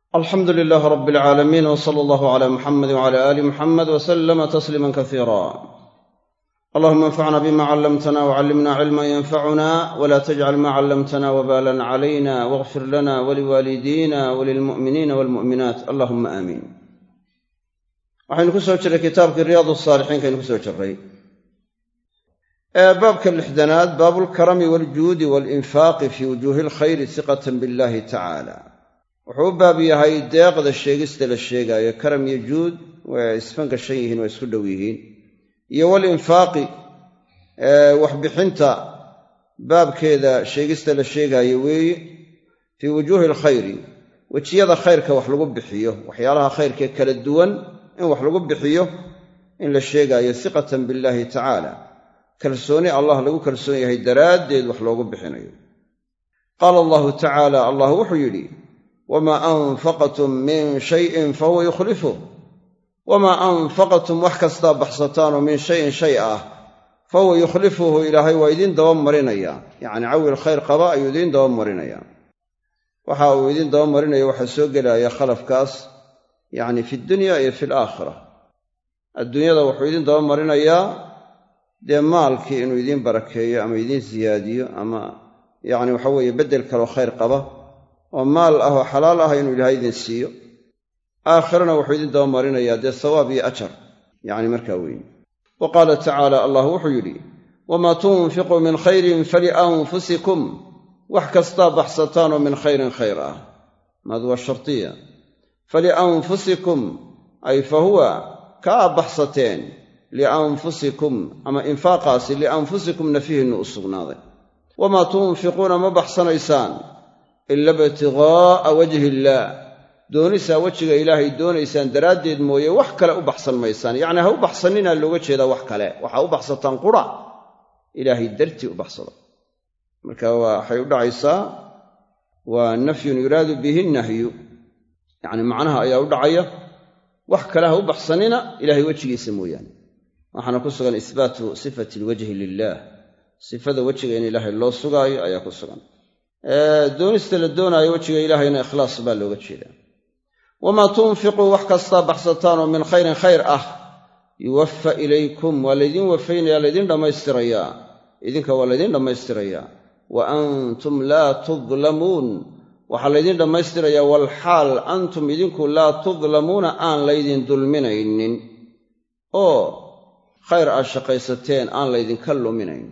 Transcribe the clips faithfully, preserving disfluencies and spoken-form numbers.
alxamdu lilaah rab alcaalamiin wsala allahu cala muxamedi wcala aali muxamed wslama tasliima kasiira allahuma anfacna bima callamtana wcallimna cilman yanfacuna wla tajcal ma callamtana wbalan calayna wاغfir lana waliwaalidiina walilmu'miniina walmu'minaat allahuma aamiin waxaynu ku soo jirray kitaabkii riyaad saalixiin kaynu ku soo jirray baabka lixdanaad baabulkarami waljuudi walinfaaqi fii wujuuhi alkhayri siqatan billahi tacala wuxuu u baab yahay deeqda sheegista la sheegaayo karam iyo juud way isfan gashan yihiin waa isku dhow yihiin iyo walinfaaqi waxbixinta baabkeeda sheegista la sheegaayo weeye fii wujuuhi alkhayri wejiyada khayrka wax lagu bixiyo waxyaalaha khayrkee kala duwan in wax lagu bixiyo in la sheegaayo siqatan billaahi tacaala kalsooni allah lagu kalsoon yahay daraaddeed wax loogu bixinayo qaala allahu tacaala allah wuxuu yidhi wamaa anfaqtum min shayin fahuwa yukhlifuh wamaa anfaqtum wax kastaa baxsataanoo min shayin shay ah fahuwa yukhlifuhu ilaahay waa idiin dabamarinayaa yacni cawil khayr qaba ayuu idiin dabamarinayaa waxa uu idiin dabamarinayo waxaa soo gelaya khalafkaas yacni fi dunya iyo fi alaakhira adduunyada wuxuu idiin dabamarinayaa dee maalkii inuu idiin barakeeyo ama idiin siyaadiyo ama yacni waxa weeye beddel kaloo khayr qaba oo maal ah oo xalaal ah inuu ilaahay idin siiyo aakhirana wuxuu idin dabamarinayaa dee sawaab iyo ajar yacni markaa weyn wa qaala tacaala allah wuxuu yidhi wamaa tunfiquu min khayrin falianfusikum wax kastaa baxsataanoo min khayrin khayr ah maad waa shartiya falianfusikum ay fa huwa kaa baxsateen lianfusikum ama infaaqaasi lianfusikum nafihinnu u sugnaaday wamaa tunfiquuna ma baxsanaysaan ila ibtiqaa'a wajhi illaah doonisaa wejiga ilaahay doonaysaan daraaddeed mooye wax kale u baxsan maysaan yacnii ha u baxsaninaa looga jeedaa wax kale waxaa u baxsataan qura ilaahay dartii u baxsada marka waxay u dhacaysaa waa nafyun yuraadu bihi nahyu yacni macnaha ayaa u dhacaya wax kale ha u baxsanina ilaahay wejigiisa mooyaane waxaana ku sugan isbaatu sifati alwajhi lilaah sifada wejiga in ilaahay loo sugaayo ayaa ku sugan doonista la doonaayo wejiga ilaahayna ikhlaas baa looga jeedaa wamaa tunfiquu wax kastaa baxsataanoo min khayrin khayr ah yuwaffa ilaykum waa laydiin wafaynayaa laydiin dhammaystirayaa idinka waa laydiin dhammaystirayaa wa antum laa tudlamuun waxaa laydiin dhammaystirayaa walxaal antum idinku laa tudlamuuna aan laydin dulminaynin oo khayr aad shaqaysateen aan laydinka luminayn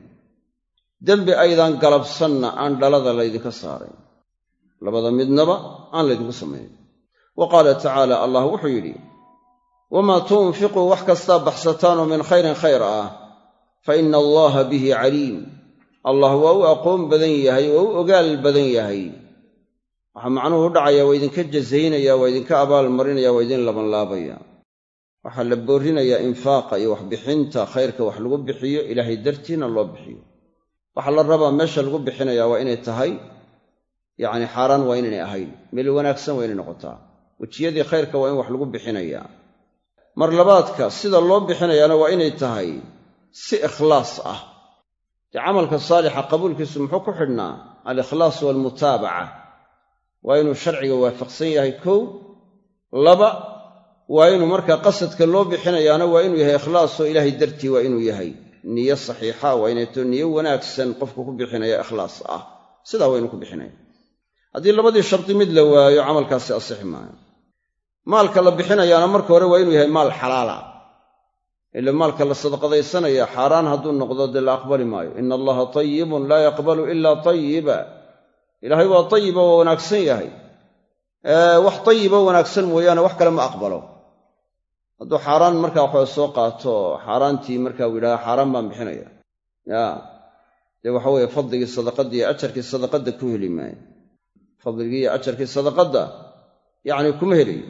dembi aydan galabsanna aan dhalada laydinka saarayn labada midnaba aan laydinku samaynayn wa qaala tacaala allah wuxuu yidhi wamaa tunfiquu wax kastaa baxsataanoo min khayrin khayr ah fa ina allaha bihi caliim allah waa u aqoon badan yahay waa u ogaal badan yahay waxaa macnuhu u dhacaya waa idinka jazaynaya waa idinka abaalmarinaya waa idin labanlaabaya waxaa la boorrinayaa infaaqa iyo waxbixinta khayrka wax lagu bixiyo ilaahay dartiina loo bixiyo waxaa la rabaa meesha lagu bixinayaa waa inay tahay yacni xaaraan waa inaynay ahayn meel wanaagsan waa inay noqotaa wejiyadii khayrka waa in wax lagu bixinayaa mar labaadka sida loo bixinayaana waa inay tahay si ikhlaas ah dee camalka saalixa qabuulkiisu muxuu ku xidhnaa alikhlaas waalmutaabaca waa inuu sharciga waafaqsan yahay kow laba waa inuu markaa qasadka loo bixinayaana waa inuu yahay ikhlaasoo ilaahay dartii waa inuu yahay niyo saxiixa waa inay to niyo wanaagsan qofku ku bixinaya ikhlaas ah sidaa waa inuu ku bixinaya haddii labadii shardi mid la waayo camalkaasi asixi maayo maalka la bixinayaana marka hore waa inuu yahay maal xalaala ila maalka la sadaqadaysanaya xaaraan hadduu noqdo dee la aqbali maayo ina allaha tayibun laa yaqbalu ilaa tayiba ilaahay waa tayiba waa wanaagsan yahay wax tayiba wanaagsan mooyaane wax kale ma aqbalo hadduu xaaraan markaa waxaa soo qaato xaaraantii markaa uu yidhaha xaaraan baan bixinaya yaa dee waxa weeye fadligii sadaqadda iyo ajarkii sadaqadda ku heli maayo fadligii iyo ajarkii sadaqadda yacni kuma helayo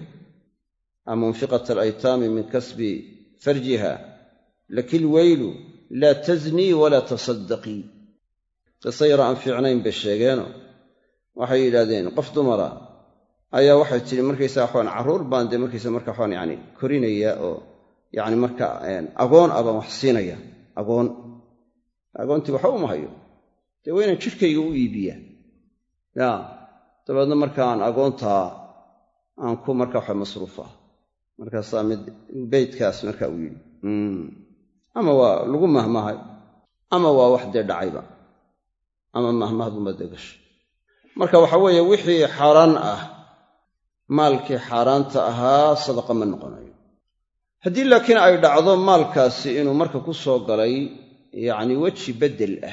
ama munfiqat alaytaami min kasbi farjiha lakil weylu laa taznii walaa tasaddaqii qiso yaro aan fiicnayn bay sheegeeno waxay yidhahdeen qof dumara ayaa waxay tidhi markaysaa waxaan carruur baan dee markaysa marka waxaan yacni korinaya oo yacni marka agoon ah baan wax siinaya agoon agoontii waxa uma hayo dee waa inaan jidhkayga u iibiyaa yaa dabeedna markaan agoontaa aan ku marka waxa masruufa markaasaa mid beydkaas marka uu yidhi ama waa lagu mahmahay ama waa wax dee dhacayba ama mahmahduba dee gashay marka waxa weeye wixii xaaraan ah maalkii xaaraanta ahaa sadaqa ma noqonayo haddii laakiin ay dhacdo maalkaasi inuu marka ku soo galay yacni weji beddel ah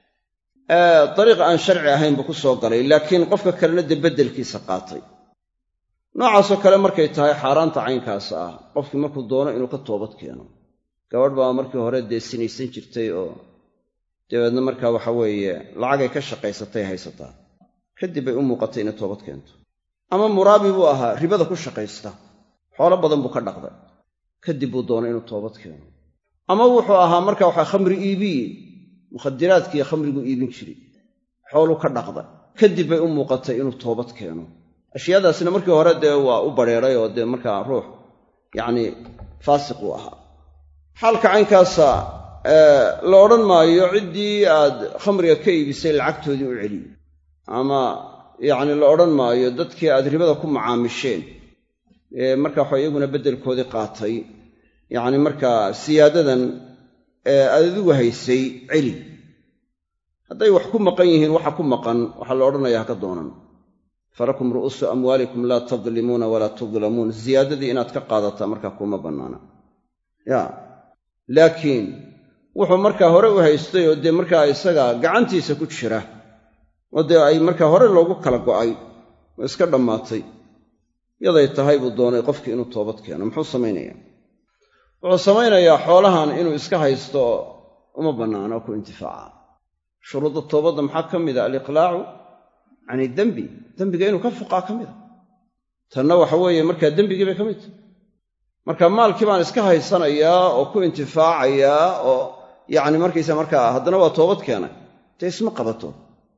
dariiq aan sharci ahaynba ku soo galay laakiin qofka kalena dee beddelkiisa qaatay noocaasoo kale markay tahay xaaraanta caynkaas ah qofkii markuu doono inuu ka toobad keeno gabadh baa markii hore dee sinaysan jirtay oo dabeedna markaa waxa weeye lacagay ka shaqaysatay haysataa kadib bay u muuqatay inay toobad keento ama muraabi buu ahaa ribada ku shaqaysta xoolo badan buu ka dhaqday kadib buu doonay inuu toobad keeno ama wuxuu ahaa marka waxa khamri iibiye mukhadiraadkii khamrigu iibin jiray xooluu ka dhaqday kadib bay u muuqatay inuu toobad keeno ashyaadaasina markii hore dee waa u bareeray oo dee markaa ruux yacni faasiq uu ahaa xaalka caynkaasa la odhan maayo ciddii aad khamriga ka iibisay lacagtoodii u celiy ama yacni la odhan maayo dadkii aad ribada ku macaamisheen ee markaa waxa iyaguna beddelkoodii qaatay yacni markaa siyaadadan aad adigu haysay celi hadday wax ku maqan yihiin waxa ku maqan waxaa la odhanayaa haka doonan falakum ru'uusu amwaalikum laa tadlimuuna walaa tudlamuun ziyaadadii inaad ka qaadataa markaa kuma bannaana ya laakiin wuxuu markaa hore u haystay oo dee markaa isaga gacantiisa ku jira oo dee ay markaa hore loogu kala go'ay oo iska dhammaatay yaday tahay buu doonay qofkii inuu toobad keeno muxuu samaynayaa wuxuu samaynayaa xoolahan inuu iska haysto uma bannaano ku intifaaca shuruudda toobadda maxaa ka mid a aliqlaacu can idembi dembiga inuu ka fuqaa ka mida tanna waxa weeye markaa dembigii bay ka mid tahay marka maalkii baan iska haysanayaa oo ku intifaacayaa oo yacni markaysa markaa haddana waa toobad keenay dee isma qabato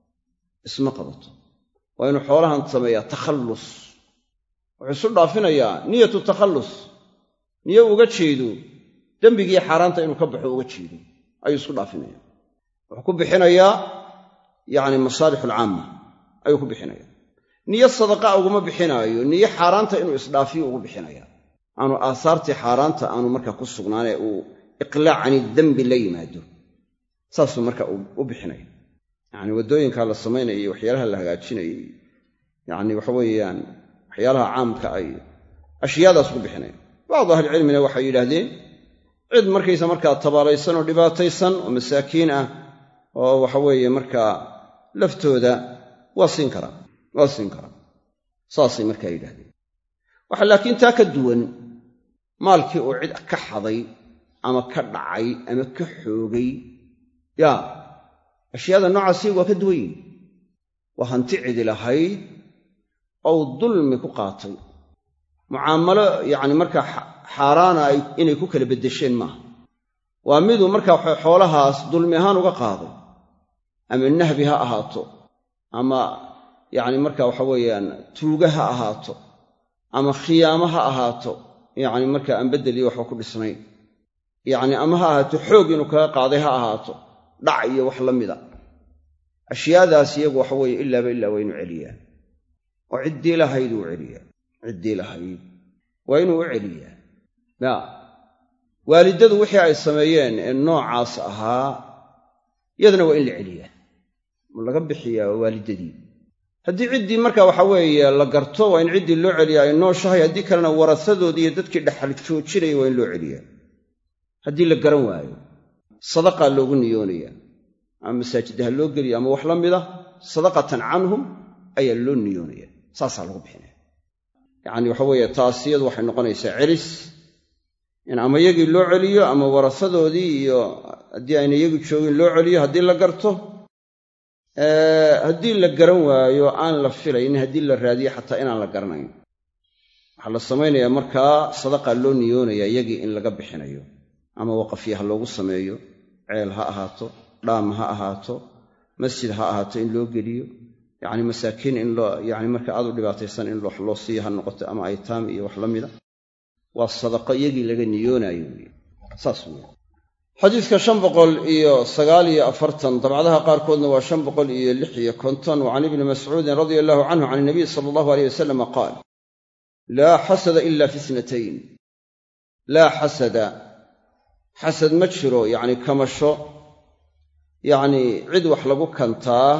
isma qabato waa inuu xoolahan sameeyaa takhallus wuxuu isu dhaafinayaa niyatu takhallus niyo uga jeedo dembigii xaaraanta inuu ka baxo uga jeedo ayuu isku dhaafinaya wuxuu ku bixinayaa yacni masaalix alcaama ayuu ku bixinaya niyo sadaqa uguma bixinaayo niyo xaaraanta inuu isdhaafiyo ugu bixinaya aanu aasaartii xaaraanta aanu markaa ku sugnaanee uu iqlaac cani dembi la yimaado saasuu marka u bixinaya yacni waddooyinkaa la samaynaya iyo waxyaalaha la hagaajinayay yacni waxa weeyaan waxyaalaha caamka ay ashyaadaas ku bixinaya bacdu ahlicilmina waxay yidhaahdeen cid markaysa markaa tabaalaysan oo dhibaataysan oo masaakiin ah oo waxa weeye markaa laftooda waa siin karaa waa siin karaa saasay markaa yidhahdeen waxa laakiin taa ka duwan maalkii uu cid ka xaday ama ka dhacay ama ka xoogay yaa ashyaada noocaasi waa ka duwan yihin waa hanti cidi lahayd ou dulmi ku qaatay mucaamalo yacni markaa xaaraana ay inay ku kala beddesheen maaha waa miduu markaa xoolahaas dulmi ahaan uga qaaday ama nahbi ha ahaato ama yacni markaa waxa weeyaan tuuga ha ahaato ama khiyaamo ha ahaato yacni markaa aan beddel iyo waxba ku dhisnayn yacni ama ha ahaato xoog inuu kaga qaaday ha ahaato dhac iyo wax la mida ashyaadaas iyagu waxa weeye ilaaba ilaa waa inuu celiyaa oo ciddii lahayd uu celiyaa ciddii lahayd waa inuu u celiyaa ya waalidadu wixii ay sameeyeen ee noocaas ahaa iyadana waa in la celiyaa ma laga bixiyaa waa waalidadii haddii ciddii marka waxa weeye la garto waa in ciddii loo celiyaa ay nooshahay haddii kalena warasadoodii iyo dadkii dhexal joojinaya waa in loo celiyaa haddii la garan waayo sadaqaa loogu niyoonayaa ama masaajidda ha loo geliyo ama wax la mida sadaqatan canhum ayaa loo niyoonaya saasaa lagu bixinaya yacni waxa weeye taas iyadu waxay noqonaysaa celis in ama iyagii loo celiyo ama warasadoodii iyo haddii ayna iyagu joogin loo celiyo haddii la garto haddii la garan waayo aan la filayn haddii la raadiyo xataa inaan la garanayn waxaa la samaynayaa markaa sadaqaa loo niyoonaya iyagii in laga bixinayo ama waqafya ha loogu sameeyo ceel ha ahaato dhaam ha ahaato masjid ha ahaato in loo geliyo yacni masaakiin in loo yacni marka aad u dhibaataysan in wax loo siiyo ha noqoto ama aytaam iyo wax la mida waa sadaqo iyagii laga niyoonayo wey saas wey xadiidka shan boqol iyo sagaal iyo afartan dabcadaha qaarkoodna waa shan boqol iyo lix iyo konton wa can ibni mascuudin radia allahu canhu can inabiy sala allahu aleyh wasalama qaal laa xasada ila fi itnatayn laa xasada xasad ma jiro yacni kamasho yacni cid wax lagu kantaa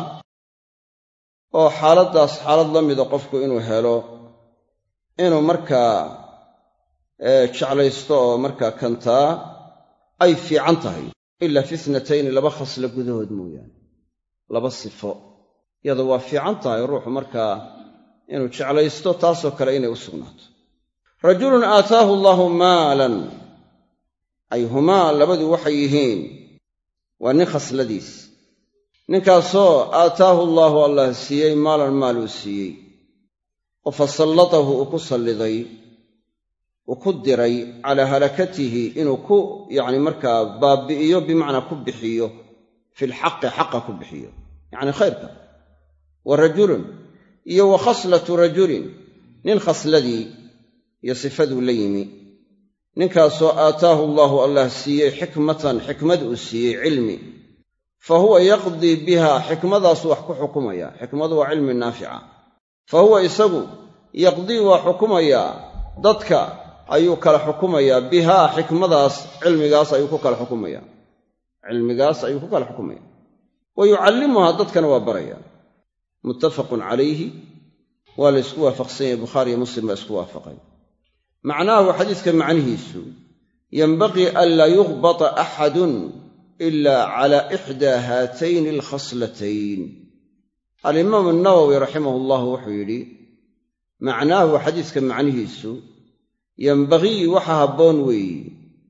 oo xaaladdaas xaalad la mida qofku inuu helo inuu markaa jeclaysto oo markaa kantaa ay fiican tahay ilaa fi itnatayni laba khaslo gudahood mooyaane laba sifo iyada waa fiican tahay ruuxu markaa inuu jeclaysto taasoo kale inay u sugnaato rajulun aataahu allaahu maalan ay humaa labadu waxay yihiin waa nin khasladiis ninkaasoo aataahu allaahu allah siiyey maalan maal uu siiyey oo fasallatahu uu ku salliday uu ku diray calaa halakatihi inuu ku yacni markaa baabbi'iyo bimacnaa ku bixiyo filxaqi xaqa ku bixiyo yacni khayrka wa rajulun iyo wa khaslatu rajulin nin khasladii iyo sifaduu la yimi ninkaasoo aataahu allaahu allah siiyey xikmatan xikmad uu siiyey cilmi fa huwa yaqdii biha xikmadaasu wax ku xukumaya xikmadu waa cilmi naafica fa huwa isagu yaqdii waa xukumayaa dadka ayuu kala xukumayaa bihaa xikmadaas cilmigaas ayuu ku kala xukumaya cilmigaas ayuu ku kala xukumaya wa yucallimuhaa dadkana waa baraya muttafaqun calayhi waa la isku waafaqsan yahay bukhaari iyo muslim baa isku waafaqay macnaahu xadiiska macnihiisu yanbaqii an laa yughbata axadun ilaa calaa ixdaa haatayni alkhaslatayn alimaamu nawowi raximahu llahu wuxuu yidhi macnaahu xadiiska macnihiisu yanbagii waxa habboon weeye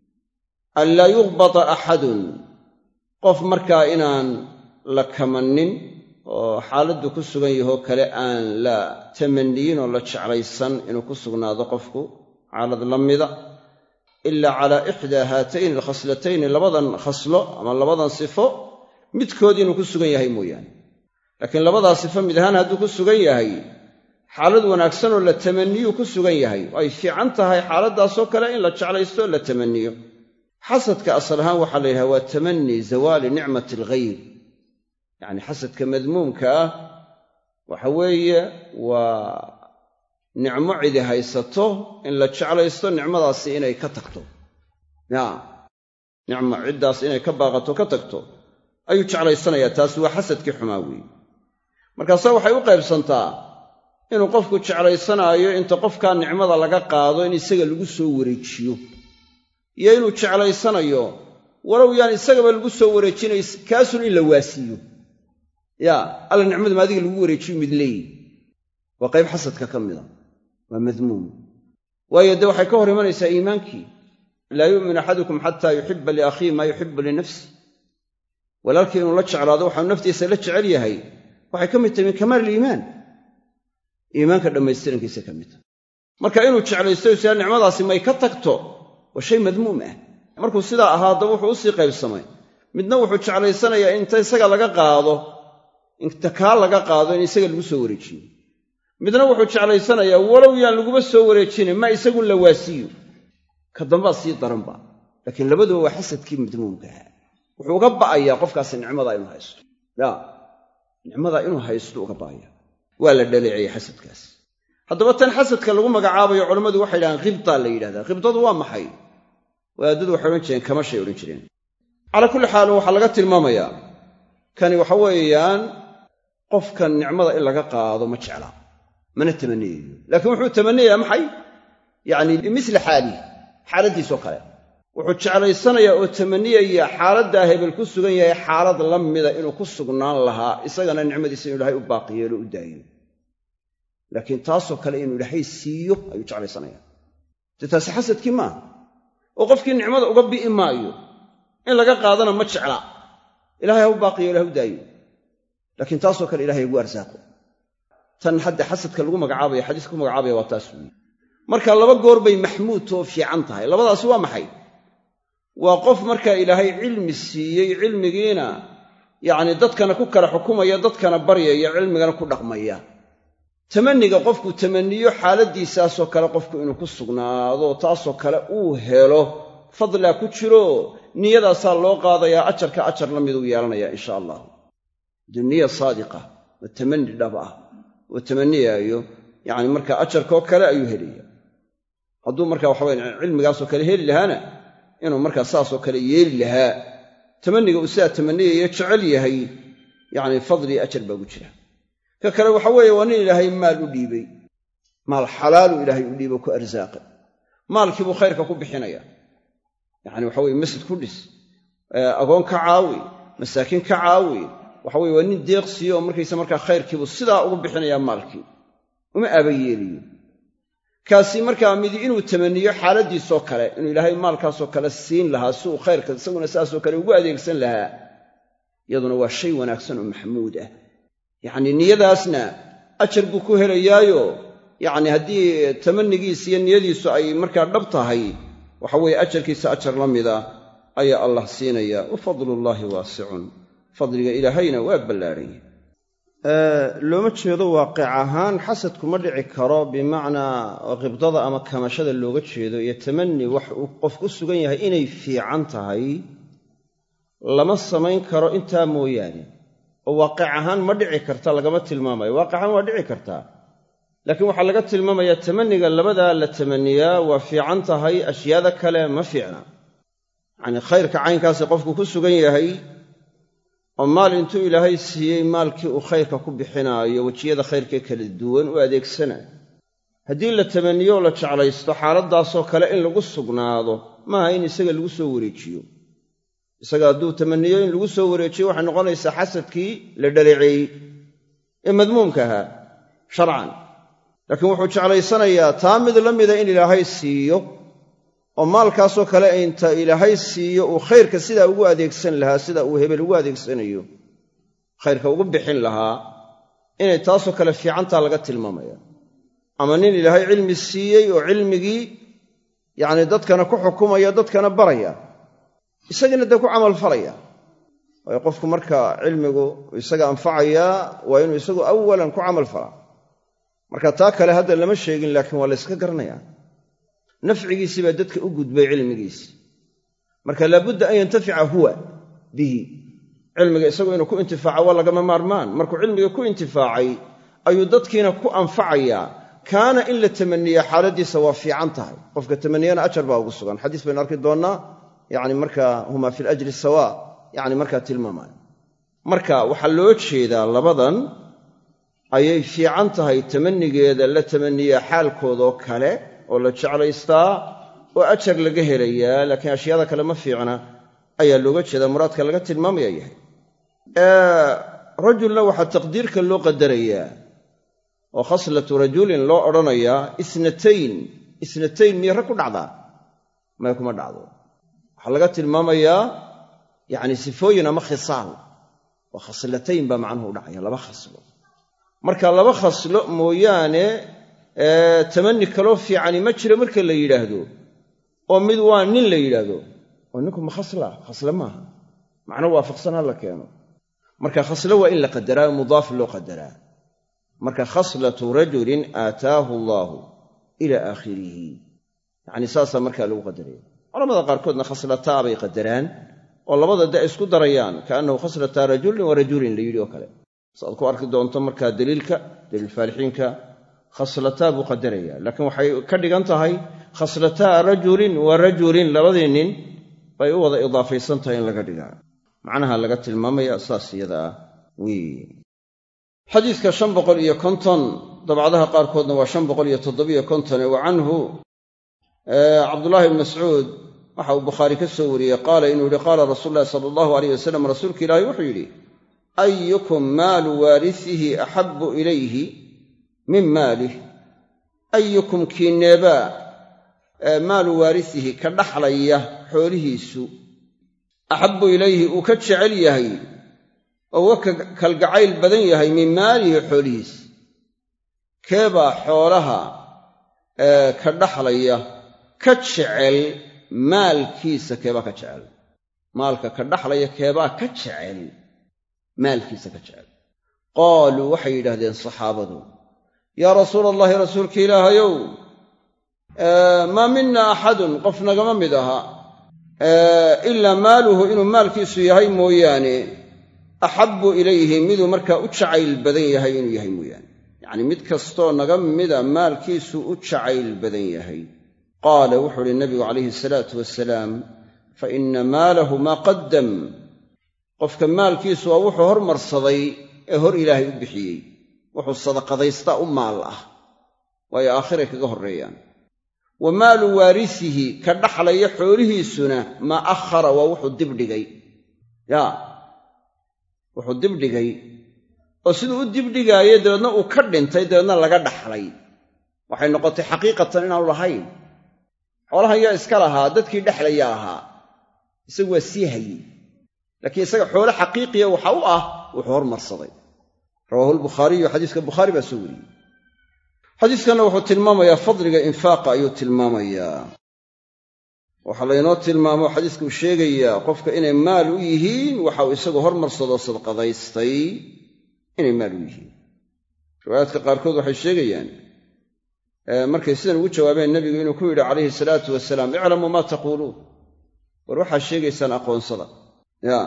an laa yughbata axadun qof markaa inaan la kamannin oo xaaladdu ku sugan yahoo kale aan la tamanniyin oo la jeclaysan inuu ku sugnaado qofku xaalad la mida ilaa calaa ixdaa haatayni alkhaslatayni labadan khaslo ama labadan sifo midkood inuu ku sugan yahay mooyaane laakiin labadaa sifo mid ahaan hadduu ku sugan yahay xaalad wanaagsan oo la tamanniyuu ku sugan yahay oo ay fiican tahay xaaladdaasoo kale in la jeclaysto oo la tamanniyo xasadka asal ahaan waxaa la yidhaha waa tamannii zawaali nicmati alghayr yacni xasadka madmuumka ah waxa weeye waa nicmo cidi haysato in la jeclaysto nicmadaasi inay ka tagto ya nicmo ciddaas inay ka baaqato ka tagto ayuu jeclaysanayaa taasi waa xasadkii xumaa weeye markaase waxay u qaybsantaa inuu qofku jeclaysanaayo inta qofkaa nicmada laga qaado in isaga lagu soo wareejiyo iyo inuu jeclaysanayo walow yaan isagaba lagu soo wareejinay kaasun in la waasiiyo yaa alla nicmadu ma adiga lagu wareejiyo mid leeyi waa qayb xasadka ka mida waa madmuum waayo dee waxay ka hor imanaysaa iimaankii laa yu'minu axadukum xataa yuxibba liakhiihi maa yuxibbu linafsi walaalkii inuu la jeclaado waxaanu naftiisa la jecel yahay waxay ka mid tahay min kamaal iliimaan iimaanka dhammaystirankiisa ka mid tahay marka inuu jeclaysto sia nicmadaasi may ka tagto waa shay madmuum ah markuu sidaa ahaada wuxuu usii qaybsamay midna wuxuu jeclaysanayaa inta isaga laga qaado inta kaa laga qaado in isaga lagu soo wareejiyo midna wuxuu jeclaysanayaa walow yaan laguba soo wareejinin ma isagu la waasiiyo ka dambaa sii daranba laakiin labaduba waa xasadkii madmuumka ah wuxuu uga ba'ayaa qofkaasi nicmadaa inuu haysto ya nicmadaa inuu haysto uga ba'aya waa la dhaleeciyey xasadkaas haddaba tan xasadka lagu magacaabayo culammadu waxay yidhahaan khibtaa la yidhahdaa khibtadu waa maxay wadaadadu waxay odhan jireen kamashay odhan jireen calaa kulli xaal waxaa laga tilmaamayaa kani waxa weeyaan qofkan nicmada in laga qaado ma jecla mana tamaniyayo laakiin wuxuu tamaniyayaa maxay yacni bimisli xaalihi xaaladdiisoo kale wuxuu jeclaysanayaa oo tamaniyaya xaaladdaa hebel ku sugan yahay xaalad la mida inuu ku sugnaan lahaa isagana nicmadiisa inuu ilaahay u baaqi yeelo u daayo laakiin taasoo kale inuu ilaahay siiyo ayuu jeclaysanayaa dee taasi xasadkii maaha oo qofkii nicmada uga bi'i maayo in laga qaadana ma jecla ilahay ha u baaqi yeelo ha u daayo laakiin taasoo kale ilahay ugu arsaaqo tan hadda xasadka lagu magacaabaya xadiiska ku magacaabaya waa taas weeye marka laba goor bay maxmuudtoo fiican tahay labadaasi waa maxay waa qof markaa ilaahay cilmi siiyey cilmigiina yacni dadkana ku kala xukumaya dadkana baryaya cilmigana ku dhaqmaya tamanniga qofku tamanniyo xaaladdiisaasoo kale qofku inuu ku sugnaado taasoo kale uu helo fadlaa ku jiro niyadaasaa loo qaadayaa ajarka ajar la miduu yeelanayaa insha allah duniya saadiqa waa tamanni dhab ah oo tamanniyaayo yacni markaa ajarkoo kale ayuu helaya hadduu markaa waxa weeye cilmigaasoo kale heli lahaana inuu markaa saasoo kale yeeli lahaa tamanniga uu sidaa tamaniyayo jecel yahay yacni fadli ajar baa ugu jira ka kale waxa weeye waa nin ilaahay maal u dhiibay maal xalaalu ilaahay u dhiibo ku arsaaqay maalkii buu khayrka ku bixinaya yacni waxa weye masjid ku dhis agoon ka caawi masaakiin ka caawi waxa weye waa nin deeqsiyo oo markaysa markaa khayrkiibuu sidaa ugu bixinayaa maalkii uma aaban yeeliyo kaasi markaa midi inuu tamaniyo xaaladiisoo kale inuu ilaahay maalkaasoo kale siin lahaa si uu khayrka isaguna saasoo kale ugu adeegsan lahaa iyaduna waa shay wanaagsan oo maxmuud ah yacni niyadaasna ajar buu ku helayaayo yacni haddii tamannigiisa iyo niyadiisu ay markaa dhab tahay waxa weeye ajarkiisa ajar la mida ayaa allah siinaya wa fadlullaahi waasicun fadliga ilaahayna waa ballaadhan looma jeedo waaqic ahaan xasadku ma dhici karo bimacnaa qibdada ama kamashada looga jeedo iyo tamanni wax uu qof ku sugan yahay inay fiican tahay lama samayn karo intaa mooyaane oo waaqic ahaan ma dhici karta lagama tilmaamayo waaqic ahaan waa dhici kartaa laakiin waxaa laga tilmaamayaa tamanniga labadaa la tamaniyaa waa fiican tahay ashyaada kale ma fiicna yacnii khayrka caynkaasi qofku ku sugan yahay oo maal intuu ilaahay siiyey maalkii uu khayrka ku bixinaayo wejiyada khayrkee kala duwan u adeegsanayo haddii la tamaniyo oo la jeclaysto xaaladdaasoo kale in lagu sugnaado maaha in isaga lagu soo wareejiyo isaga hadduu tamaniyo in lagu soo wareejiyo waxay noqonaysaa xasadkii la dhaleeceeyey ee madmuumka ahaa sharcan laakiin wuxuu jeclaysanayaa taa mid la mida in ilaahay siiyo oo maalkaasoo kale inta ilaahay siiyo uu khayrka sidaa ugu adeegsan lahaa sida uu hebel ugu adeegsanayo khayrka ugu bixin lahaa inay taasoo kale fiicantaa laga tilmaamaya ama nin ilaahay cilmi siiyey oo cilmigii yacni dadkana ku xukumaya dadkana baraya isagana dee ku camalfalaya waayo qofku marka cilmigu isaga anfacayaa waa inuu isagu awalan ku camalfalaa marka taa kale hadda lama sheegin laakiin waa la yska garanayaa nafcigiisii baa dadka u gudbay cilmigiisii marka laabudda an yantafica huwa bihi cilmiga isagu inuu ku intifaaco waa lagama maarmaan markuu cilmiga ku intifaacay ayuu dadkiina ku anfacayaa kaana in la tamaniya xaaladiisa waa fiican tahay qofka tamaniyana ajar baa ugu sugan xadiis baynu arki doonnaa yacni markaa huma fi lajri sawa yacni markaa tilmaamaya marka waxaa loo jeedaa labadan ayay fiican tahay tamanigeeda la tamaniyaa xaalkoodoo kale oo la jeclaystaa oo ajar laga helayaa laakiin ashyaada kale ma fiicna ayaa looga jeedaa muraadka laga tilmaamaya yahay rajulna waxaa taqdiirka loo qadarayaa oo khaslatu rajulin loo odhanayaa isnatayn isnatayn miyay rag ku dhacdaa may kuma dhacdo waxaa laga tilmaamayaa yacni sifooyin ama khisaal oo khaslatayn baa macnuhu u dhacaya laba khaslo marka laba khaslo mooyaane tamanni kaloo fiicani ma jiro marka la yidhaahdo oo mid waa nin la yidhaahdo oo ninku ma khasla khasle maaha macno waafaqsan ha la keeno marka khaslo waa in la qadaraa mudaaf loo qadaraa marka khaslatu rajulin aataahu allaahu ilaa aakhirihi yacni saasaa markaa lagu qadaraya culamada qaarkoodna khaslataa bay qadaraan oo labada de isku darayaan kaannahu khaslataa rajulin wa rajulin la yidhi oo kale saaad ku arki doonto markaa daliilka daliil faalixiinka khaslataa buu qadaraya laakiin waxay ka dhigan tahay khaslataa rajulin wa rajulin labadii nin bay u wada idaafaysan tahay in laga dhigaa macnaha laga tilmaamaya saas iyada ah wii xadiidka shan boqol iyo konton dabcadaha qaarkoodna waa shan boqol iyo toddobiyo kontone wa canhu cabdullaahi ibn mascuud waxa uu bukhaari ka soo wariyey qaala inuu yidhi qaala rasuulu llahi sala allahu alayh wasalam rasuulka ilaahi wuxuu yidhi ayukum maalu waarisihi axabbu ilayhi min maalih ayukum kiineebaa maalu waarisihi ka dhaxlaya xoolihiisu axabbu ilayhi uu ka jecel yahay oo wa ka kalgacayl badan yahay min maalihi xoolihiis keebaa xoolaha ka dhaxlaya ka jecel maalkiisa keebaa ka jecel maalka ka dhaxlaya keebaa ka jecel maalkiisa ka jecel qaaluu waxay yidhaahdeen saxaabadu yaa rasuula allahi rasuulka ilaahayow maa mina axadun qof nagama mid aha ilaa maaluhu inuu maalkiisu yahay mooyaane axabbu ilayhi miduu markaa u jacayl badan yahay inuu yahay mooyaane yacnii mid kastoo naga mida maalkiisu u jacayl badan yahay qaala wuxuu uhi nabigu calayhi salaatu wasalaam fa ina maalahu maa qaddam qofka maalkiisu waa wuxuu hormarsaday ee hor ilaahay u bixiyey wuxuu sadaqadaystaa u maal ah waayo aakhiray kaga horreeyaan wa maalu waarisihi ka dhaxlaya xoolihiisuna maa akhara waa wuxuu dibdhigay yaa wuxuu dibdhigay oo siduu u dibdhigaayo dabeedna uu ka dhintay dabeedna laga dhaxlay waxay noqotay xaqiiqatan inaanu lahayn xoolahan yaa iska lahaa dadkii dhexlayaa ahaa isagu waa sii hayey laakiin isaga xoolo xaqiiqiya waxa u ah wuxuu hormarsaday rawaahu albukhaariyu xadiiska bukhaari baa soo wariyey xadiiskanna wuxuu tilmaamayaa fadliga infaaqa ayuu tilmaamayaa waxaa laynoo tilmaamo xadiiska uu sheegayaa qofka inay maal u yihiin waxa uu isagu hormarsadoo sadqadaystay inay maal u yihiin riwaayaadka qaarkood waxay sheegayaan markay sidan ugu jawaabeen nebigu inuu ku yidhi calayhi salaatu wasalaam iclamuu maa taquuluun war waxaad sheegaysaan aqoonsada yaa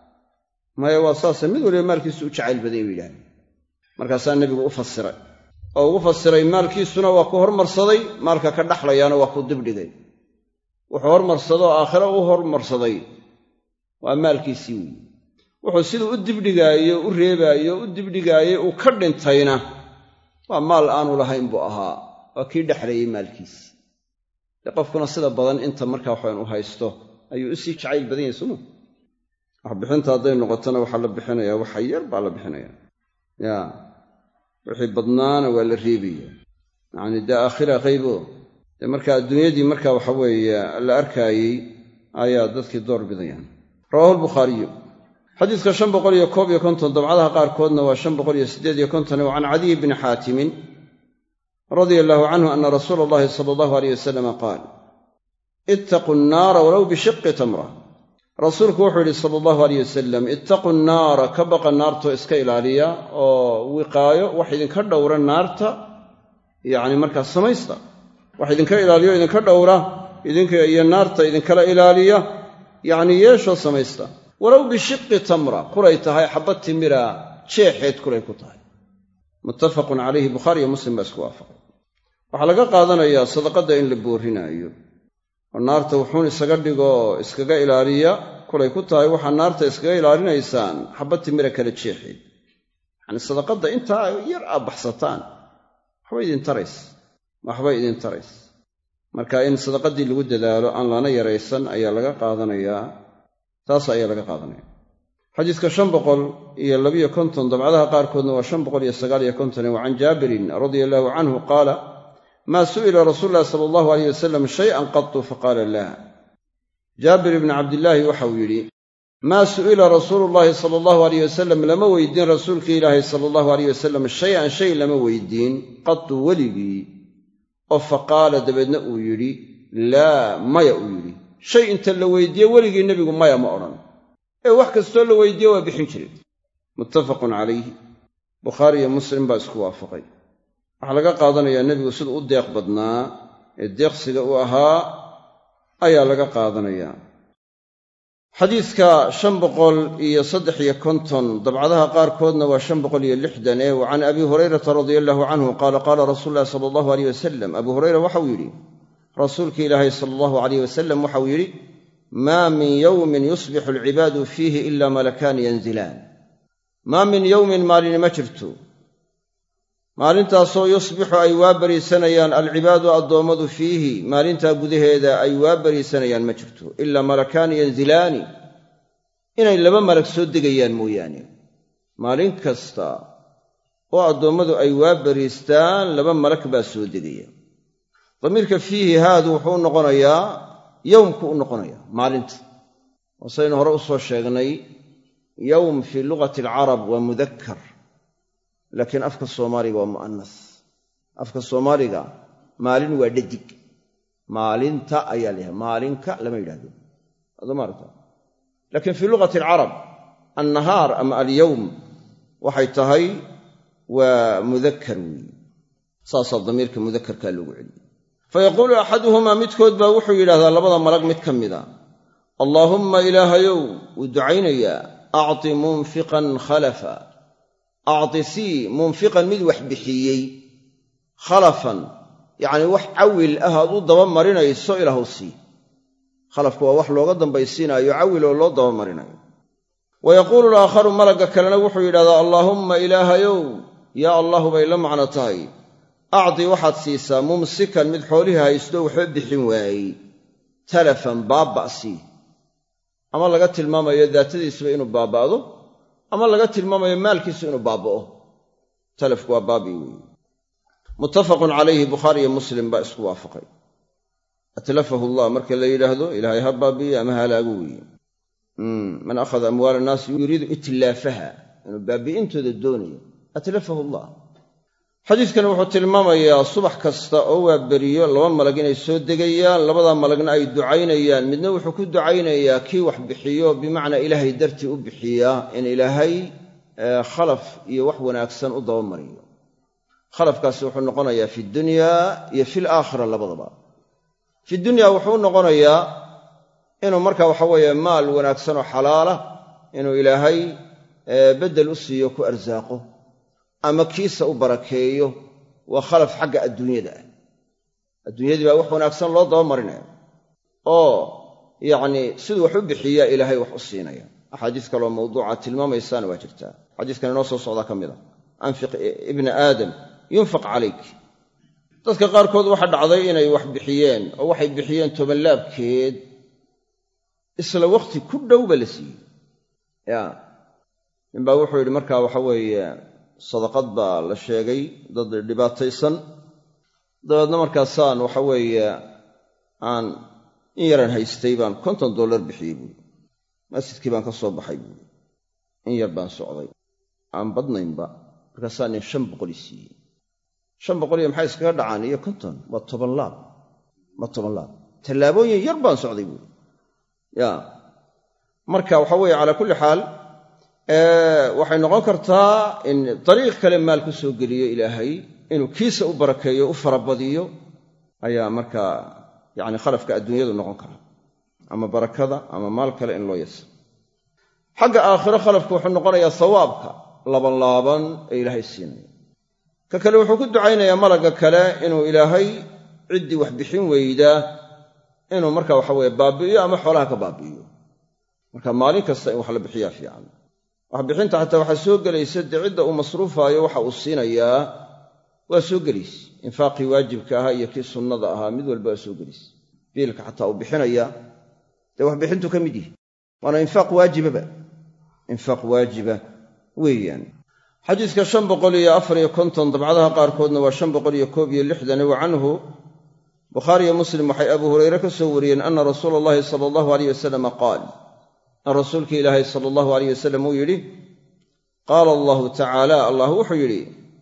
maya waa saase mid waliba maalkiisu u jacayl baday buu yidhahdeen markaasaa nebigu u fasiray oo ugu fasiray maalkiisuna waa ku hormarsaday maalka ka dhaxlayaana waa ku dibdhigay wuxuu hormarsadoo aakhiro u hormarsaday waa maalkiisii weyi wuxuu siduu u dibdhigaayo u reebaayo u dibdhigaaye uu ka dhintayna waa maal aanu lahayn buu ahaa waa kii dhexlayey maalkiisii dee qofkuna sida badan inta markaa waxaan u haysto ayuu u sii jacayl badan yahay suma wax bixinta hadday noqotona waxaa la bixinayaa waxa yar baa la bixinayaa yaa wixii badnaana waa la reebaya yacni dee aakhira qaybo dee markaa adduunyadii markaa waxa weeye la arkaayey ayaa dadkii door bidayaan rawaahu albukhaariyu xadiiska shan boqol iyo koob iyo konton dabcadaha qaarkoodna waa shan boqol iyo siddeed iyo konton wa can cadiy bni xaatimin radia allaahu canhu ana rasuula allahi sala allahu alayh wasalama qaal ittaquu nnaara walow bishiqi tamra rasuulku wuxuu yidhi sala allahu alayh wasalam ittaquu nnaara ka baqa naartoo iska ilaaliya oo wiqaayo wax idinka dhowra naarta yacni markaa samaysta wax idinka ilaaliyo idinka dhowra idinka iyo naarta idinkala ilaaliya yacni yeeshoo samaysta walow bishiqi tamra kulay tahay xabad timira jeexeed kulay ku tahay muttafaqun calayhi bukhaariyo muslim baa isku waafaqay waxaa laga qaadanayaa sadaqadda in la boorinaayo oo naarta wuxuun isaga dhigo iskaga ilaaliya kulay ku tahay waxaa naarta iskaga ilaalinaysaan xabad timira kala jeexeed yacni sadaqadda intaa yar aad baxsataan waxbay idin tarays waxbay idin tarays marka in sadaqaddii lagu dadaalo aan lana yaraysan ayaa laga qaadanayaa taas ayaa laga qaadanaya xadiiska shan boqol iyo labiyo konton dabcadaha qaarkoodna waa shan boqol iyo sagaal iyo konton wa can jaabirin radia allaahu canhu qaala maa su'ila rasuulu llahi sala allahu alayh wasalam shay'an qatu faqaala laa jaabir ibni cabdillaahi waxauu yidhi maa su'ila rasuulu llaahi sala allahu alayh wasalam lama weydiin rasuulkii ilaahay sala allahu alayh wasalam shay-an shay lama weydiin qatu weligii oo faqaala dabeedna uu yidhi laa maya uu yidhi shay inta la weydiiye weligii nebigu maya ma odhan ee wax kastoo la weydiiye waa bixin jiray muttafaqun calayhi bukhaari iyo muslim baa isku waafaqay waxaa laga qaadanayaa nebigu siduu u deeq badnaa ee deeqsiga u ahaa ayaa laga qaadanayaa xadiiska shan boqol iyo saddex iyo konton dabcadaha qaarkoodna waa shan boqol iyo lixdan ee wa can abi hurayrata radia allaahu canhu qaala qaala rasuulu llahi sala allahu alayh wasalam abu hurayra waxauu yidhi rasuulkii ilaahay sala allahu alayh wasalam waxauu yidhi maa min yowmin yusbixu alcibaadu fiihi ila malakaani yanzilaan maa min yowmin maalini ma jirto maalintaasoo yusbixu ay waa bariisanayaan alcibaadu addoommadu fiihi maalintaa gudaheeda ay waa bariisanayaan ma jirto ilaa malakaani yanzilaani inay laba malag soo degayaan mooyaane maalin kasta oo addoommadu ay waa bariistaan laba malag baa soo degaya damiirka fiihi haadu wuxuu u noqonayaa yowmku u noqonayaa maalinta wasaynu hore u soo sheegnay yowm fii lugati alcarab waa mudakkar laakiin afka soomaaliga waa mu'anas afka soomaaliga maalin waa dhadig maalinta ayaa layahay maalinka lama yidhahdo adamaarta laakiin fii lugati alcarab annahaar ama alyowm waxay tahay waa mudakkar weeye saasaa damiirka mudakkarkaa loogu celiyey fayaquulu axaduhumaa midkood baa wuxuu yidhahdaa labada malag mid ka mida allaahumma ilaahayow wuu ducaynayaa acti munfiqan khalafa acti sii munfiqan mid wax bixiyey khalafan yacni wax cawil ah aad u daba marinayso ilaahu sii khalafku waa wax looga dambaysiinaayo cawil oo loo daba marinayo wayaquulu alaakharu malagga kalena wuxuu yidhahdaa allaahumma ilaahayow yaa allahu bay la macno tahay acdi waxaad siisaa mumsikan mid xoolihii haysto waxba bixin waayey talafan baabba' sii ama laga tilmaamayo daatadiisuba inuu baaba'do ama laga tilmaamayo maalkiisu inuu baaba'o talafku waa baabii weeye muttafaqun calayhi bukhaari iyo muslim baa isku waafaqay atlafahu allah marka la yidhaahdo ilaahay ha baabi'iye ama halaagu weeye man akhada amwaala annaasi yuriidu itlaafaha inuu baabi'intooda doonayo atlafahu allah xadiidkan wuxuu tilmaamayaa subax kasta oo waa beriyo laba malag inay soo degayaan labadaa malagna ay ducaynayaan midna wuxuu ku ducaynayaa kii wax bixiyo bimacnaa ilaahay dartii u bixiyaa in ilaahay khalaf iyo wax wanaagsan u dabamariyo khalafkaasi wuxuu noqonayaa fi dunyaa iyo fil aakhira labadaba fi dunyaa wuxuu noqonayaa inuu markaa waxa weeye maal wanaagsan oo xalaala inuu ilaahay beddel u siiyo ku arsaaqo ama kiisa u barakeeyo waa khalaf xagga adduunyada ah adduunyadii baa wax wanaagsan loo daba marinaya oo yacnii siduu wax u bixiyaa ilaahay wax u siinaya axaadiis kaloo mawduuca tilmaamaysaana waa jirtaa xadiiskan inoo soo socdaa ka mid a anfiq ibna aadam yunfaq calayk dadka qaarkood waxa dhacday inay wax bixiyeen oo waxay bixiyeen tobanlaabkeed isla wakhti ku dhowba la siiyey ya ninbaa wuxuu yidhi markaa waxa weeye sadaqad baa la sheegay dad dhibaataysan dabeedna markaasaan waxa weeye aan in yaran haystay baan konton dollar bixiyey buui masjidkii baan ka soo baxay buui in yar baan socday aan badnaynba markaasaan nin shan boqoli siiyey shan boqol iyo maxay iskaga dhacaan iyo konton waa toban laab waa toban laab tallaabooyin yar baan socday buui ya marka waxa weeye calaa kulli xaal waxay noqon kartaa in dariiq kale maal ku soo geliyo ilaahay inuu kiisa u barakeeyo u farabadiyo ayaa markaa yacni khalafka adduunyadu noqon kara ama barakada ama maal kale in loo yasa xagga aakhiro khalafku wuxuu noqonayaa sawaabka labanlaaban ee ilaahay siinaya ka kale wuxuu ku ducaynayaa malagga kale inuu ilaahay ciddii wax bixin weydaa inuu marka waxa weeye baabi'iyo ama xoolaha ka baabi'iyo marka maalin kasta in wax la bixiyaa fiican waxbixinta xataa waxaa soo gelaysa dee cidda uu masruufaayo waxa uu siinayaa waa soo gelaysa infaaqii waajibka ahaa iyo kii sunnada ahaa mid walba waa soo gelaysa biilka xataa uu bixinaya dee waxbixintu ka mid yihi waana infaaq waajibaba infaaq waajiba weeyaan xadiiska shan boqol iyo afar iyo konton dabcadaha qaarkoodna waa shan boqol iyo koob iyo lixdan wa canhu bukhaari iyo muslim waxay abu hurayre ka soo wariyeen ana rasuula allahi sala allahu alayh wasalama qaal an rasuulka ilaahay sala allahu alayh wasalam uu yidhi qaala allahu tacaala allah wuxuu yidhi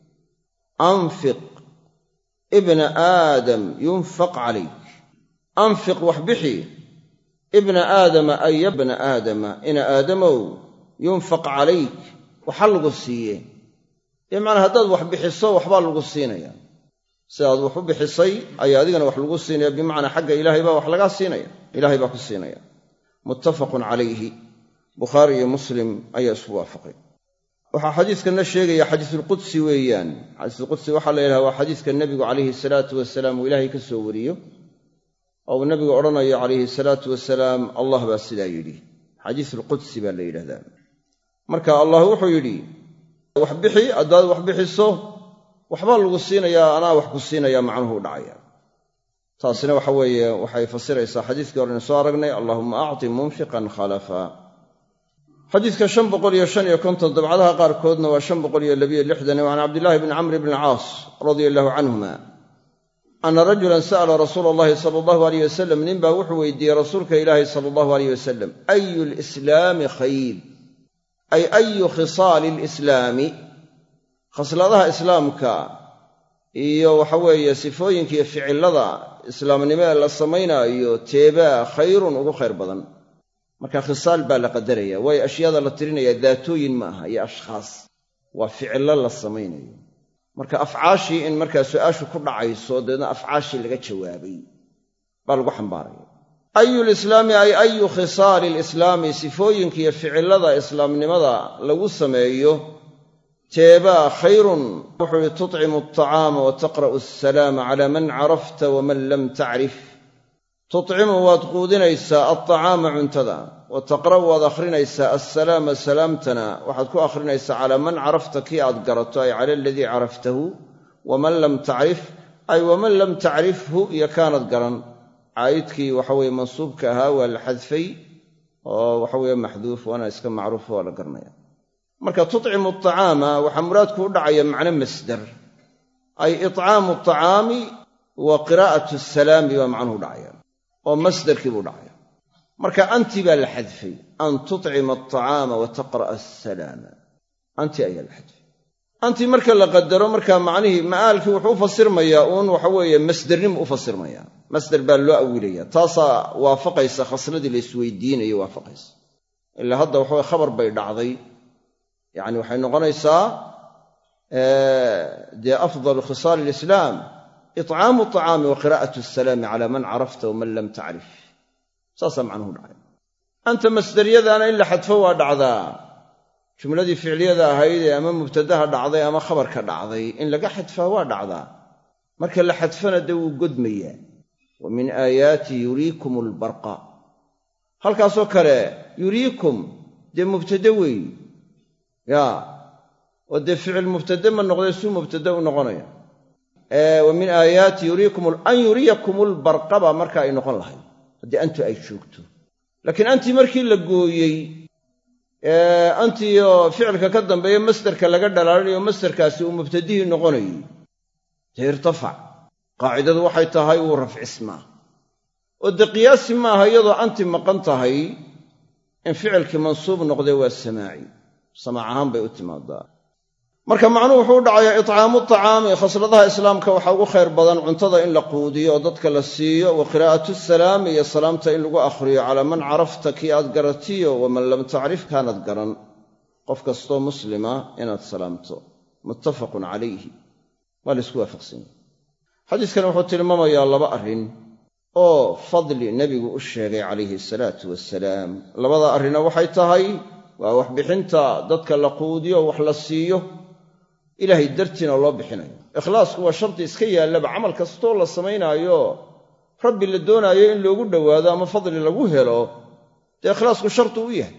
anfiq ibna aadam yunfaq calayk anfiq wax bixi ibna aadama ay yabna aadama ina aadamow yunfaq calayk waxa lagu siiye bimacnaa haddaad wax bixiso waxbaa lagu siinaya sidaad wax u bixisay ayaa adigana wax lagu siinaya bimacnaa xagga ilaahay baa wax lagaa siinaya ilaahay baa ku siinaya muttafaqun calayhi bukhaari iyo muslim ayaa isku waafaqay waxaa xadiiskanna sheegaya xadiisulqudsi weeyaan xadiisulqudsi waxaa la yidhaha waa xadiiska nebigu calayhi salaatu wasalaam uu ilaahay ka soo wariyo oo uu nebigu odhanayo calayhi salaatu wasalaam allah baa sidaa yidhi xadiisulqudsi baa la yidhahdaa marka allah wuxuu yidhi wax bixi haddaad wax bixiso waxbaa lagu siinayaa anaa wax ku siinayaa macnuhu u dhacaya taasina waxa weeye waxay fasiraysaa xadiiskii horena soo aragnay allaahumma acti munfiqan khalafa xadiiska shan boqol iyo shan iyo konton dabcadaha qaarkoodna waa shan boqol iyo labiyo lixdan wa can cabdillaahi bni camr bni caas radia allahu canhuma ana rajulan sa'ala rasuula allahi sala allahu alayh wasalam ninbaa wuxuu weydiiyey rasuulka ilaahi sala allahu alayh wasalam ayu lislaami khayr ay ayu khisaali lislaami khasladaha islaamka iyo waxa weeye sifooyinka iyo ficillada islaamnimada la samaynaayo teebaa khayrun ugu khayr badan marka khisaal baa la qadaraya waayo ashyaada la tirinaya daatooyin ma aha iyo ashkhaas waa ficillo la samaynayo marka afcaashii in markaa su'aashu ku dhacayso deedna afcaashii laga jawaabay baa lagu xambaaraya ayu lislaami ay ayu khisaali lislaami sifooyinka iyo ficillada islaamnimada lagu sameeyo teebaa khayrun wuxuu yidhi tutcimu alطacaama wa taqra'u assalaama calaa man carafta waman lam tacrif tutcimu waad quudinaysaa alطacaama cuntada wa taqra'u waad akhrinaysaa assalaama salaamtana waxaad ku akhrinaysaa calaa man carafta kii aad garato ay cala aladii caraftahu waman lam tacrif ay waman lam tacrifhu iyo kaanad garan caa'idkii waxaweye mansuubka ahaa waa la xadfay oo waxaweye maxduuf waana iska macruuf waa la garanaya marka tutcimu alطacaama waxaa muraadku u dhacaya macno masdar ay icaamu alطacaami wa qiraa'atu asalaami baa macnuhu dhacaya oo masdarkii buu dhacaya marka anti baa la xadfay an tutcima alطacaama wa taqra'a asalaama anti ayaa la xadfay anti marka la qadaro markaa macnihii ma'aalkii wuxuu u fasirmayaa uun waxa weeye masdarnimu u fasirmayaa masdar baa loo awilaya taasaa waafaqaysa khasladii la isweydiinayo waafaqaysa ilaa hadda waxaweye khabar bay dhacday yacni waxay noqonaysaa dee afdalu khisaali alislaam icaamu alطacaami wa qiraa'atu asalaami calaa man carafta waman lam tacrif saasaa macnuhu dhacay anta masdaryadaana in la xadfo waa dhacdaa jumladii ficliyada ahayd ee ama mubtadaha dhacday ama khabarka dhacday in laga xadfaa waa dhacdaa marka la xadfana dee wuu godmayaa wa min aayaati yuriikum albarqa halkaasoo kale yuriikum dee mubtade weey yaa oo dee ficil mubtade ma noqday suu mubtade u noqonaya wa min aayaati yuriikum an yuriyakum albarqa baa marka ay noqon lahayd haddii antu ay joogto laakiin antii markii la gooyey antiyo ficilka ka dambeeya masdarka laga dhalaalinayo masdarkaasi uu mubtadihii noqonayay dee irtafac qaacidadu waxay tahay wuu rafcismaa oo dee qiyaasi maaha iyadoo anti maqan tahay in ficilkii mansuub noqdee waa samaaci samaac ahaan bay u timaadaa marka macnuhu wuxuu u dhacayaa icaamu alطacaami khasladaha islaamka waxaa ugu khayr badan cuntada in la quudiyo oo dadka la siiyo wa qiraa'atu salaami iyo salaamta in lagu akhriyo calaa man carafta kii aad garatiyo waman lam tacrif kaanad garan qof kastoo muslima inaad salaamto muttafaqun calayhi waa la isku waafaqsanya xadiiskani wuxuu tilmaamayaa laba arrin oo fadli nebigu u sheegay calayhi asalaatu wassalaam labada arrina waxay tahay waa waxbixinta dadka la quudiyo wax la siiyo ilaahay dartiina loo bixinayo ikhlaasku waa shardi iska yaallaba camal kastoo la samaynaayo rabbi la doonaayo in loogu dhowaado ama fadli lagu helo dee ikhlaasku shardi u yahay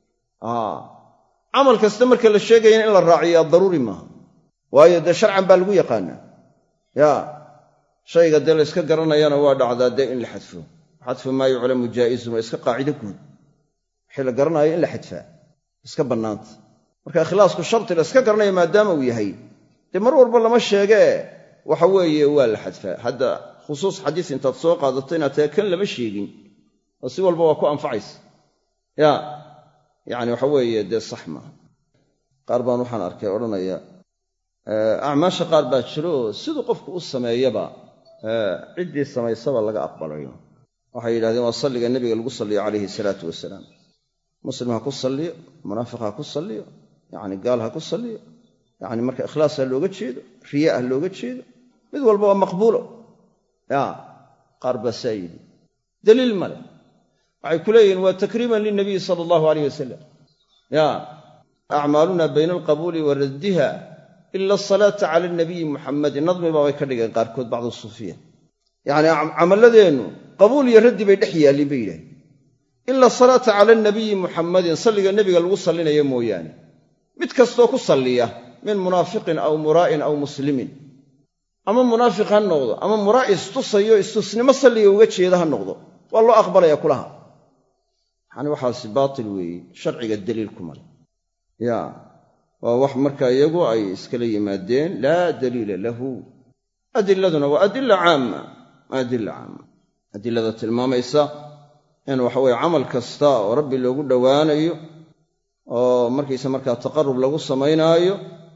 camal kasta marka la sheegayana in la raaciyaa daruuri maaha waayo dee sharcan baa lagu yaqaanaa yaa shayga dee la yska garanayana waa dhacdaa dee in la xadfo xadfu maa yuclamu jaa'izun waa iska qaacido guud wixii la garanaayo in la xadfaa iska bannaanta marka ikhlaasku sharti la iska garanaya maadaama uu yahay dee mar walba lama sheegee waxa weeye waa la xadfaa hadda khusuus xadiis intaad soo qaadato inaad tahay kan lama sheegin oo si walba waa ku anfacaysa ya yacni waxa weeye dee sax maaha qaar baan waxaan arkay odhanaya acmaasha qaar baa jiro oo siduu qofku u sameeyaba ciddii samaysaba laga aqbalayo waxay yidhahdeen waa salliga nebiga lagu salliyo calayhi salaatu wasalaam muslim ha ku salliyo munaafiq ha ku salliyo yacni gaal ha ku salliyo yacni marka ikhlaas ha looga jeedo riya ha looga jeedo mid walba waa maqbuulo ya qaar baa saa yidhi daliil male waxay ku leeyihiin waa takriiman lilnabiyi sala allahu alayh wasalam ya acmaaluna bayna alqabuuli wa raddiha ila asalaata cala alnabiyi muxammadin nadmi baabay ka dhigeen qaarkood bacdu suufiya yacni camalladeennu qabuul iyo raddi bay dhex yaallin bay yidhahdeen ila asalaata cala alnabiyi muxammadin salliga nebiga lagu sallinayo mooyaane mid kastoo ku salliya min munaafiqin aw muraa'in aw muslimin ama munaafiq ha noqdo ama muraa' istusayo istusnimo salliga uga jeeda ha noqdo waa loo aqbalaya kulaha yacni waxaasi baatil weeye sharciga daliil kuma leh ya waa wax markaa iyagu ay iskala yimaadeen laa daliila lahu adiladuna waa adila caama adila caama adilada tilmaamaysa in waxa weye camal kasta oo rabbi loogu dhowaanayo oo markiisa markaa taqarrub lagu samaynaayo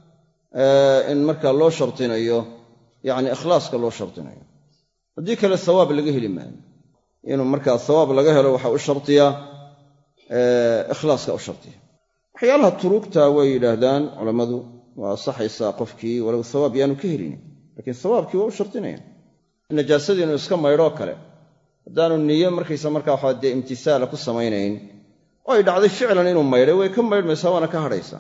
in markaa loo shardinayo yacni ikhlaaska loo shardinayo haddii kale hawaab laga heli maayo inuu markaa hawaab laga helo waxaa u shardiyaa ikhlaaska u shardiya waxyaalaha turuugta way yidhaahdaan culammadu waa asaxaysaa qofkii walow hawaab yaanu ka helin laakiin hawaabkii waa u shardinayaan najaasadii inuu iska maydhoo kale haddaanu niyo markaysa markaa waxaa dee imtisaala ku samaynayn oo ay dhacday ficlan inuu maydhay way ka maydhmaysaa waana ka hadhaysaa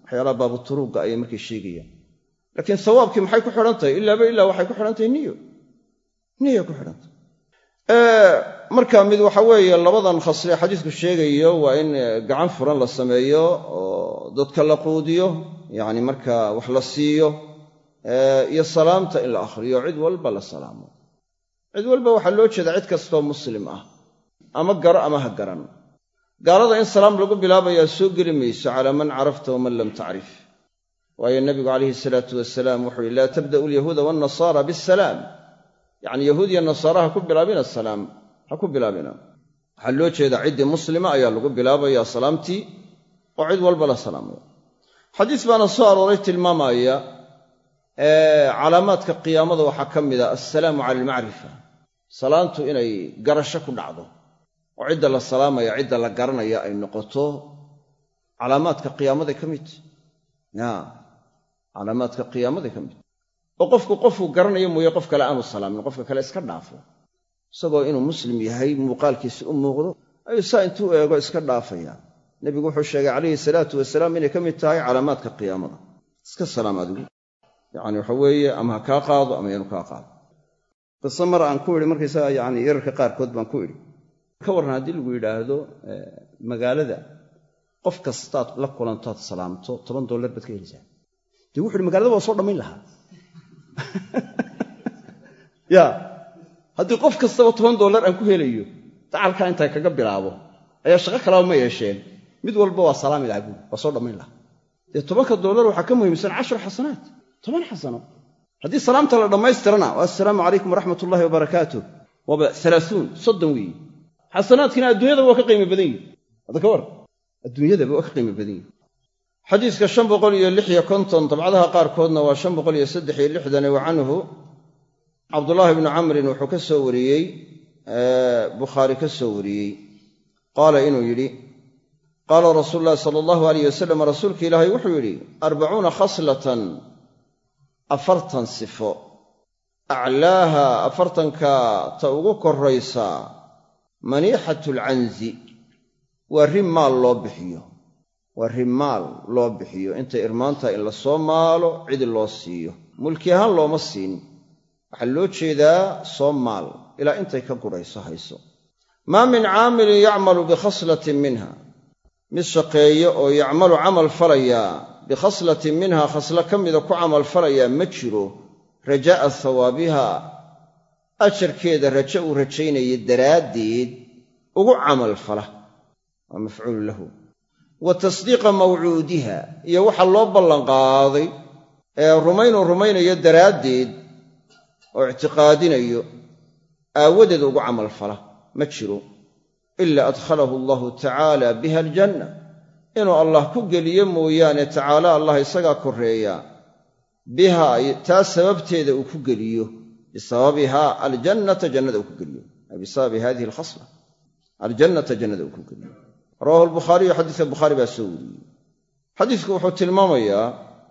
waxyaalaha baabuturuugga ayay markay sheegayaan laakiin sawaabkii maxay ku xidhan tahay ilaaba ilaa waxay ku xidhan tahay niyo niya ku xidhan tahay marka mid waxa weeye labadan khasle xadiisku sheegayo waa in gacan furan la sameeyo oo dadka la quudiyo yacni marka wax la siiyo iyo salaamta in la akhriyo cid walba la salaamo cid walba waxaa loo jeedaa cid kastoo muslim ah ama garo ama ha garan gaalada in salaam lagu bilaabayaa soo geli mayso calaa man carafta waman lam tacrif waayo nebigu calayhi salaatu wasalaam wuxuu yihi laa tabda'u alyahuuda waannasaara bisalaam yacni yahuud iyo nasaara ha ku bilaabina salaam ha ku bilaabina waxaa loo jeedaa ciddii muslima ayaa lagu bilaabayaa salaamtii oo cid walba la salaamaya xadiis baana soo arooray tilmaamaya calaamaadka qiyaamada waxaa ka mid a assalaamu cala almacrifa salaantu inay garasho ku dhacdo oo cidda la salaamaya cidda la garanaya ay noqoto calaamaadka qiyaamaday ka mid ya calaamaadka qiyaamaday ka mid oo qofku qofuu garanayo mooye qof kale aanu salaamin qofka kale iska dhaafo isagoo inuu muslim yahay muuqaalkiisa u muuqdo ayuu saa intuu eego iska dhaafaya nebigu wuxuu sheegay calayhi salaatu wasalaam inay ka mid tahay calaamaadka qiyaamada iska salaam adigu yacni waxa weeye ama ha kaa qaado ama yaanu kaa qaado qiso mar aan ku idhi markaysaga yacni yararka qaarkood baan ku idhi ka warran haddii lagu yidhaahdo magaalada qof kastaad la kulantoad salaamto toban dollar baad ka helaysaa dee wuxu uhi magaalada waa soo dhammayn lahaa ya haddii qof kastaba toban dollar aan ku helayo dacalkaa intaa kaga bilaabo ayaa shaqo kalaba ma yeesheen mid walba waa salaami lahaa buuri waa soo dhammayn lahaa dee tobanka dollar waxaa ka muhiimsan cashar xasanaat toban xasano haddii salaamta la dhammaystirana waa assalaamu calaykum waraxmat ullahi wabarakaatuh waaba alaauun soddon weeye xasanaadkina adduunyadaba waa ka qiimo badan yihi hadda ka war adduunyadaba waa ka qiimo badan yihi xadiiska shan boqol iyo lix iyo konton dabcadaha qaarkoodna waa shan boqol iyo saddex iyo lixdan wa canhu cabdullaahi bnu camrin wuxuu ka soo wariyey bukhaari ka soo wariyey qaala inuu yidhi qaala rasuulu llahi sala allahu alayh wasalam rasuulka ilaahay wuxuu yidhi arbacuuna khaslatan afartan sifo aclaaha afartanka ta ugu korraysaa maniixatu alcanzi waa rimaal loo bixiyo waa rimaal loo bixiyo intay irmaantaha in la soo maalo cidi loo siiyo mulki ahaan looma siin waxaa loo jeedaa soo maal ilaa intay ka gurayso hayso maa min caamilin yacmalu bikhaslatin minha mid shaqeeyo oo yacmalu camal falayaa bikhaslatin minha khaslo ka mida ku camal falayaa ma jiro rajaa'a hawaabiha ajarkeeda rajo uu rajaynaya daraaddeed ugu camal fala waa mafcuulu lahu wa tasdiiqa mawcuudiha iyo waxa loo ballanqaaday ee rumaynuu rumaynayo daraaddeed oo ictiqaadinayo aawadeed ugu camal fala ma jiro ilaa adkhalahu allahu tacaala biha aljanna inuu allah ku geliyo mooyaane tacaala allah isagaa korreeya bihaa taa sababteeda uu ku geliyo bisababihaa aljannata jannada uu ku geliyo ay bisababi hadihi alkhasla aljannata jannada uu ku geliyo rawahu albukhaariyu xadiiska bukhaari baa soo wariyey xadiisku wuxuu tilmaamayaa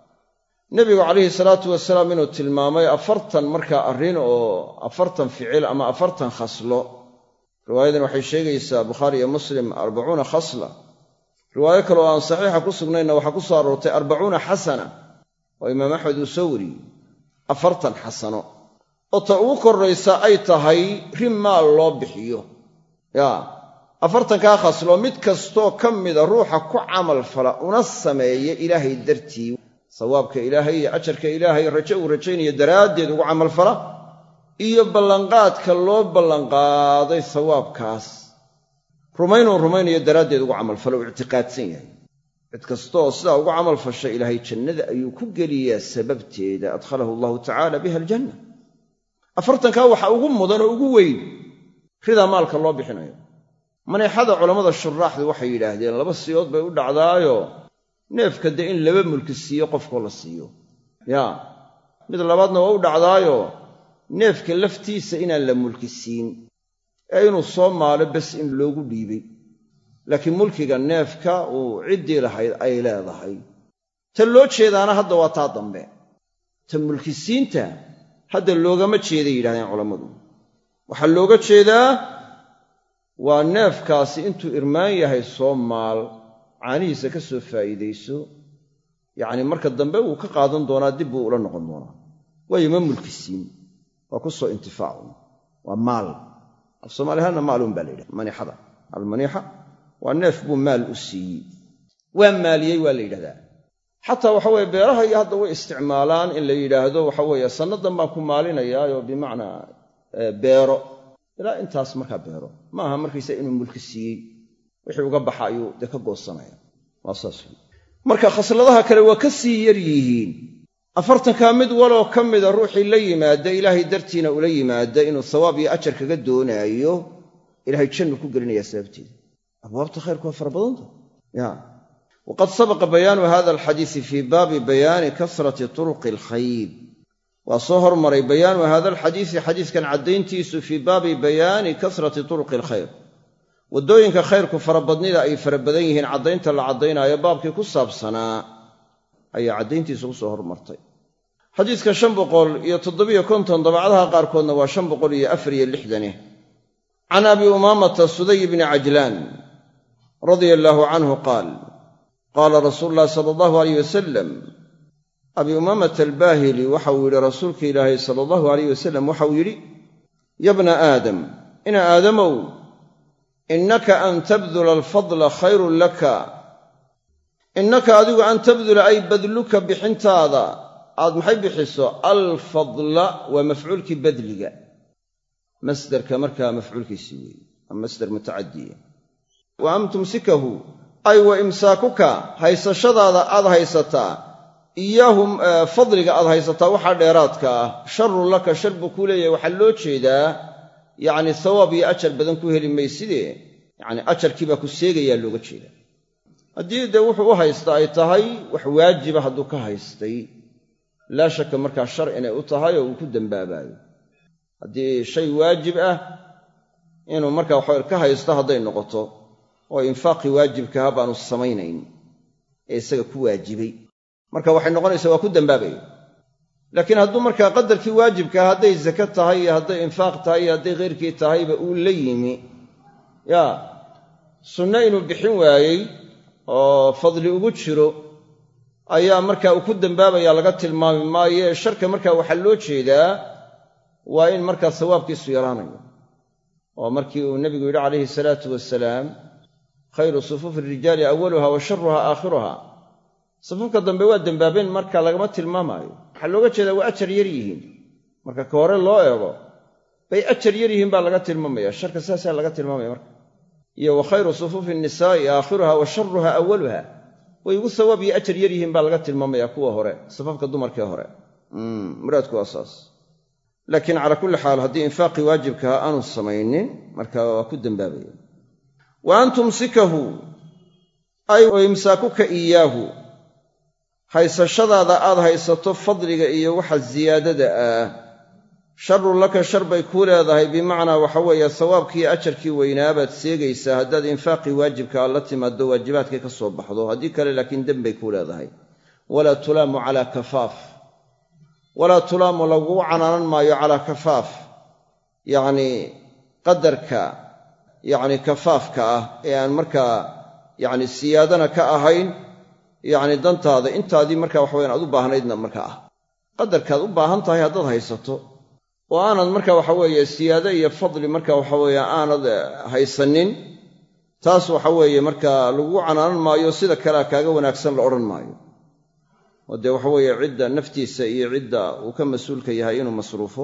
nebigu calayhi salaatu wasalaam inuu tilmaamay afartan markaa arrin oo afartan ficil ama afartan khaslo riwaayadan waxay sheegaysaa bukhaari iyo muslim arbacuuna khasla riwaayo kale oo aan saxiixa ku sugnaynna waxaa ku soo aroortay arbacuuna xasana oo imaam axmed uu soo wariyey afartan xasano oo ta ugu korraysa ay tahay rimaal loo bixiyo yaa afartankaa khaslo mid kastoo ka mida ruuxa ku camal fala una sameeya ilaahay dartii sawaabka ilaahay iyo ajarka ilaahay rajo uu rajaynayo daraaddeed ugu camal fala iyo ballanqaadka loo ballanqaaday sawaabkaas rumaynuu rumaynayo daraaddeed ugu camalfala uu ictiqaadsan yahay cid kastooo sidaa ugu camal fasha ilaahay jannada ayuu ku geliyaa sababteeda adkhalahu allahu tacaala biha aljanna afartankaa waxa ugu mudan oo ugu weyn ridaa maalka loo bixinayo maniixada culammada shuraaxdu waxay yidhaahdeen laba siyood bay u dhacdaayo neefka dee in laba mulki siiyo qofkoo la siiyo yaa mid labaadna waa u dhacdaayo neefka laftiisa inaan la mulki siin ee inuu soo maalo bes in loogu dhiibay laakiin mulkiga neefka uu ciddii lahayd ay leedahay ta loo jeedaana hadda waa taa dambe ta mulkisiinta hadda loogama jeeday yidhahdeen culammadu waxaa looga jeedaa waa neefkaasi intuu irmaan yahay soo maal caanihiisa ka soo faa'iidayso yacni marka dambe wuu ka qaadan doonaa dib buu ula noqon doonaa waayo ma mulkisiin waa ku soo intifaacun waa maal af soomaali ahaanna maalun baa la yidhaha maniixada almaniixa waa neef buu maal u siiyey waa maaliyey waa la yidhahdaa xataa waxa weeye beeraha iyo hadda way isticmaalaan in la yidhaahdo waxa weeye sannadan baan ku maalinayaayo bimacnaa beero ilaa intaas markaa beero ma aha markiisa inuu mulki siiyey wixii uga baxa ayuu dee ka goosanaya waa saas marka khasladaha kale waa ka sii yar yihiin afartankaa mid waloo ka mida ruuxii la yimaada ilaahay dartiina ula yimaada inuu sawaab iyo ajar kaga doonaayo ilaahay jannu ku gelinayaa sababteeda abwaabta khayrku waa fara badanta ya waqad sabaqa bayaanu hada alxadiisi fii baabi bayaani kasrati turuqi alkhayr waa soo hormaray bayaanu hada alxadiisi xadiiskan caddayntiisu fii baabi bayaani kasrati turuqi alkhayr waddooyinka khayrku farabadnida ay fara badan yihiin caddaynta la caddaynaayo baabkii ku saabsanaa ayaa caddayntiisu ku soo hormartay xadiiska shan boqol iyo toddobiyo konton dabacadaha qaarkoodna waa shan boqol iyo afar iyo lixdane can abi umaamata suday bni cajlaan radia allaahu canhu qaal qaala rasuulu llahi sala allahu alayh wasalam abi umaamata albaahili waxau yidhi rasuulka ilaahay sala allahu alayh wasalam waxau yidhi ya bna aadam ina aadamow innaka an tabdula alfadla khayrun laka innaka adigu an tabdula ay badluka bixintaada aad maxay bixiso alfadla waa mafcuulkii badliga masdarka markaa mafcuulkiisii weeye ama masdar mutacadiya wa an tumsikahu ay wa imsaakuka haysashadaada aad haysataa iyaahum fadliga aad haysataa waxaa dheeraadka ah sharun laka shar buu kuu leeyahay waxaa loo jeedaa yacni sawaab iyo ajar badan ku heli mayside yacni ajarkii baa ku seegayaa looga jeedaa haddii dee wuxuu u haysta ay tahay wax waajiba hadduu ka haystay laa shaka markaa shar inay u tahay oo uu ku dembaabayo haddii shay waajib ah inuu markaa waxaa ka haysto hadday noqoto oo infaaqii waajibkaha baanu samaynayn ee isaga ku waajibay marka waxay noqonaysaa waa ku dembaabaya laakiin hadduu markaa qadarkii waajibkaa hadday zaka tahay iyo hadday infaaq tahay iyo hadday khayrkii tahayba uu la yimi yaa sunno inuu bixin waayey oo fadli ugu jiro ayaa markaa uu ku dembaabaya laga tilmaami maayo sharka markaa waxaa loo jeedaa waa in markaa sawaabkiisu yaraanayo oo markii uu nebigu yidhi calayhi salaatu wasalaam khayru sufuufi rijaali awaluha wa sharuha aakhiruha safafka dambe waa dembaabeen marka lagama tilmaamaayo waxaa looga jeedaa waa ajar yar yihiin marka ka hore loo eego bay ajar yar yihiin baa laga tilmaamaya sharka saasaa laga tilmaamaya marka iyo wa khayru sufuufi nisaa'i aakhiruha wa sharuha awaluha way ugu sawaab iyo ajar yar yihiin baa laga tilmaamaya kuwa hore safafka dumarkee hore muraadku waa saas laakiin calaa kulli xaal haddii infaaqii waajibkaha aanu samaynin marka waa ku dembaabaya wa an tumsikahu ay wa imsaakuka iyaahu haysashadaada aad haysato fadliga iyo waxa ziyaadada ah sharun laka shar bay kuu leedahay bimacnaa waxa weeye sawaabkii ajarkii weynaabaad seegaysaa haddaad infaaqii waajibka aad la timaaddo waajibaadkay ka soo baxdo haddii kale laakiin dembay kuu leedahay walaa tulaamu calaa kafaaf walaa tulaamu lagugu canaanan maayo calaa kafaaf yacnii qadarka yacni kafaafka ah ee aan markaa yacni siyaadana ka ahayn yacni dantaada intaadii markaa waxaweyan aad u baahnaydna markaa ah qadarkaad u baahan tahay haddaad haysato oo aanad markaa waxa weeye siyaado iyo fadli markaa waxa weeye aanad haysanin taas waxa weeye markaa lagugu canaanan maayo sida kalea kaaga wanaagsan la odhan maayo oo dee waxa weeye cidda naftiisa iyo cidda uu ka mas-uulka yahay inuu masruufo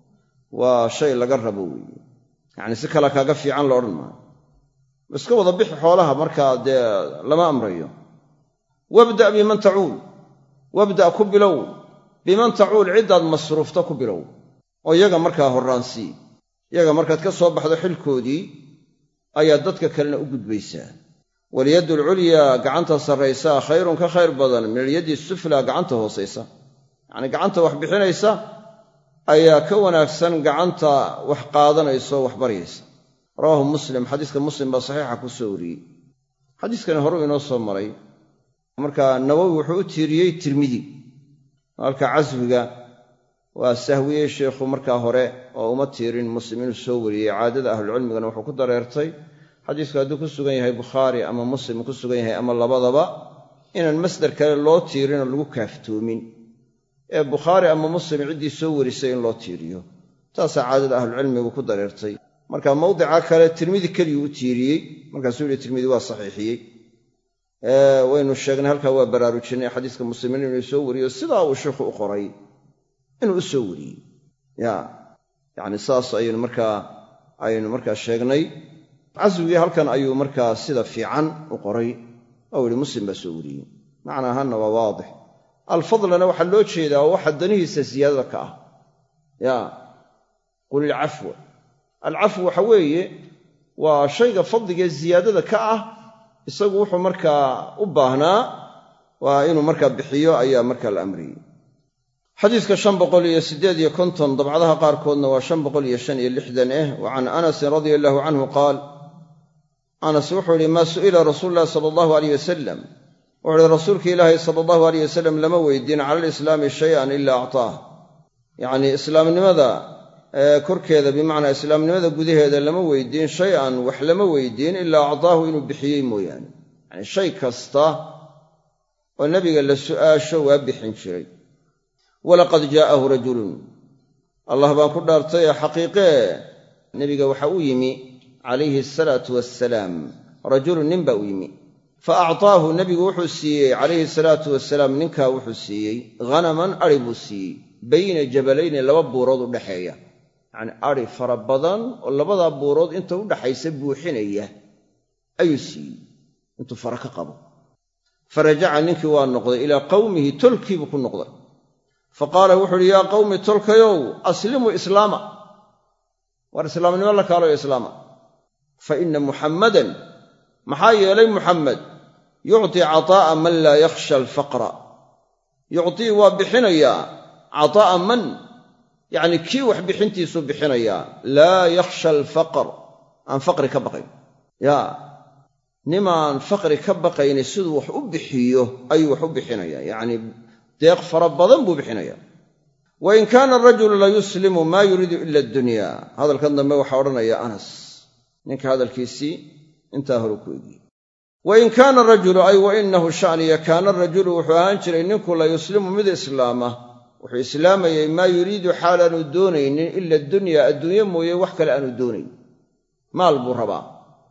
waa shay laga rabo weeye yacni si kale kaaga fiican la odhan maayo iska wada bixi xoolaha markaa dee lama amrayo wabda' biman tacuul wabda' ku bilow biman tacuul ciddaad masruufta ku bilow oo iyaga markaa horraansii iyaga markaad ka soo baxdo xilkoodii ayaa dadka kalena u gudbaysaa walyaddu alculyaa gacanta sarraysaa khayrun ka khayr badan min alyaddi suflaa gacanta hoosaysa yacnii gacanta wax bixinaysa ayaa ka wanaagsan gacanta wax qaadanaysa oo wax baryaysa rawaahu muslim xadiiska muslim baa saxiixa ku soo wariyey xadiiskani horuu inoo soo maray markaa nawowi wuxuu u tiiriyey tirmidi halka caswiga waa sahwiyey sheikhu markaa hore oo uma tiirin muslim inuu soo wariyey caadada ahlucilmigana wuxuu ku dareertay xadiisku hadduu ku sugan yahay bukhaari ama muslim ku sugan yahay ama labadaba inaan masdar kale loo tiirin oo lagu kaaftoomin ee bukhaari ama muslim ciddii soo warisay in loo tiiriyo taasaa caadada ahlucilmigu ku dareertay marka mawdica kale tirmidi keliyuu u tiiriyey markaasuu yihi tirmidi waa saxiixiyey waynu sheegnay halkaa waa baraarujinay xadiiska muslimiin inuu soo wariyo sidaa uu sheikhu u qoray inuu u soo wariyey ya yacni saas ayaynu markaa ayaynu markaa sheegnay caswigii halkan ayuu markaa sida fiican u qoray oo yihi muslim baa soo wariyey macna ahaanna waa waadix alfadlana waxaa loo jeedaa oo waxa danihiisa siyaadada ka ah ya qul ilcafwa alcafw waxa weeye waa shayga fadligee ziyaadada ka ah isagu wuxuu markaa u baahnaa waa inuu markaa bixiyo ayaa markaa la amriyey xadiiska shan boqol iyo siddeed iyo konton dabcadaha qaarkoodna waa shan boqol iyo shan iyo lixdan eh wa can anasin radia allahu canhu qaal anas wuxuu yidhi maa su'ila rasuulu llahi sala allahu alayh wasalam wuxuu ihi rasuulka ilaahay sala allahu alayh wasalam lama weydiin cala alislaami shay-an ilaa actaah yacnii islaamnimada korkeeda bimacnaa islaamnimada gudaheeda lama weydiin shay-an wax lama weydiin ilaa actaahu inuu bixiyey mooyaane yacni shay kasta oo nebiga la su'aasho waa bixin jiray walaqad jaa'ahu rajulun allah baan ku dhaartay ee xaqiiqee nebiga waxa u yimi calayhi asalaatu wassalaam rajulun nin baa u yimi fa actaahu nebigu wuxuu siiyey calayhi salaatu wasalaam ninkaa wuxuu siiyey hanaman adhi buu siiyey bayna jabalayni laba buurood u dhaxeeya yacni adhi fara badan oo labadaa buurood inta u dhaxaysa buuxinaya ayuu siiyey intuu fara ka qabo fa rajaca ninkii waa noqday ilaa qawmihi tolkiibuu ku noqday fa qaala wuxuu uhi yaa qawmi tolkayow aslimuu islaama war islaamnimo la kaalayo islaama fa inna muxammadan maxaa yeelay muxammed yucطii cataa'a man laa yakhsha alfaqra yucطii waa bixinayaa cataa'a man yacni kii wax bixintiisuu bixinayaa laa yakhsha alfaqr aan faqri ka baqayn yaa nimaan faqri ka baqayni siduu wax u bixiyo ayuu wax u bixinayaa yacnii deeq fara badan buu bixinayaa wa in kaana arajulu la yuslimu maa yuriidu ila addunya hadalkan dambe waxaa odhanaya anas ninka hadalkiisii intaa hore ku eegiyey wa in kaana arajulu ay wa inahu sha'niya kaana arajulu wuxuu ahaan jiray ninku la yuslimu mid islaama wuxuu islaamayay maa yuriidu xaal aanu doonaynin ila addunya adduunye mooye wax kale aanu doonayn maal buu rabaa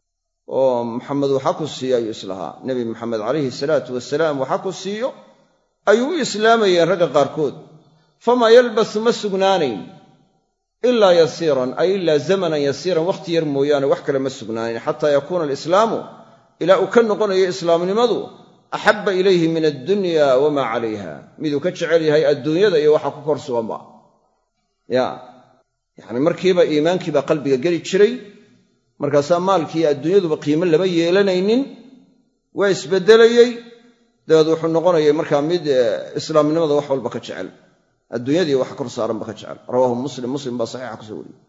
oo maxamed waxa ku siiyo ayuu islahaa nebi maxamed calayhi salaatu wasalaam waxa ku siiyo ayuu u islaamayeen ragga qaarkood famaa yalbasu ma sugnaanayn ilaa yasiiran ay ilaa zamanan yasiiran wakhti yar mooyaane wax kale ma sugnaanayn xataa yakuuna alislaamu ilaa uu ka noqonayo islaamnimadu axabba ilayhi min addunya wamaa calayha miduu ka jecel yahay adduunyada iyo waxa ku kor suganba ya yacni markiiba iimaankiibaa qalbiga geli jiray markaasaa maalkii adduunyaduba qiimo lama yeelanaynin waa isbeddelayey dabeed wuxuu noqonayay markaa mid islaamnimada wax walba ka jecel adduunyadii waxa kor saaranba ka jecel rawaahu muslim muslim baa saxiixa kusoo wariyey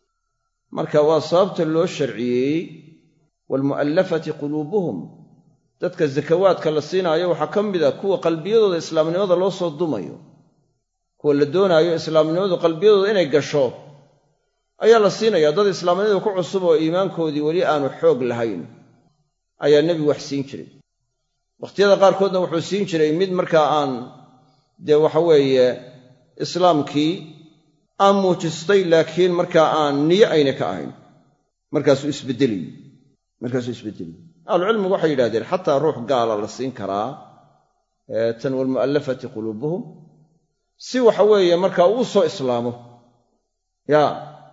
marka waa sababta loo sharciyeeyey waalmu'allafati quluubuhum dadka zakawaadka la siinaayo waxaa ka mid a kuwa qalbiyadooda islaamnimada loo soo dumayo kuwa la doonaayo islaamnimadu qalbiyadooda inay gasho ayaa la siinaya dad islaamnimada ku cusub oo iimaankoodii weli aanu xoog lahayn ayaa nebigu wax siin jiray wakhtiyada qaarkoodna wuxuu siin jiray mid markaa aan dee waxa weeye islaamkii aan muujistay laakiin markaa aan niyo ayna ka ahayn markaasuu isbeddeliyey markaasuu isbeddeliyey ahlucilmigu waxay yidhahdeen xataa ruux gaala la siin karaa tan waalmu'allafati quluubuhum si waxa weeye markaa uu soo islaamo yaa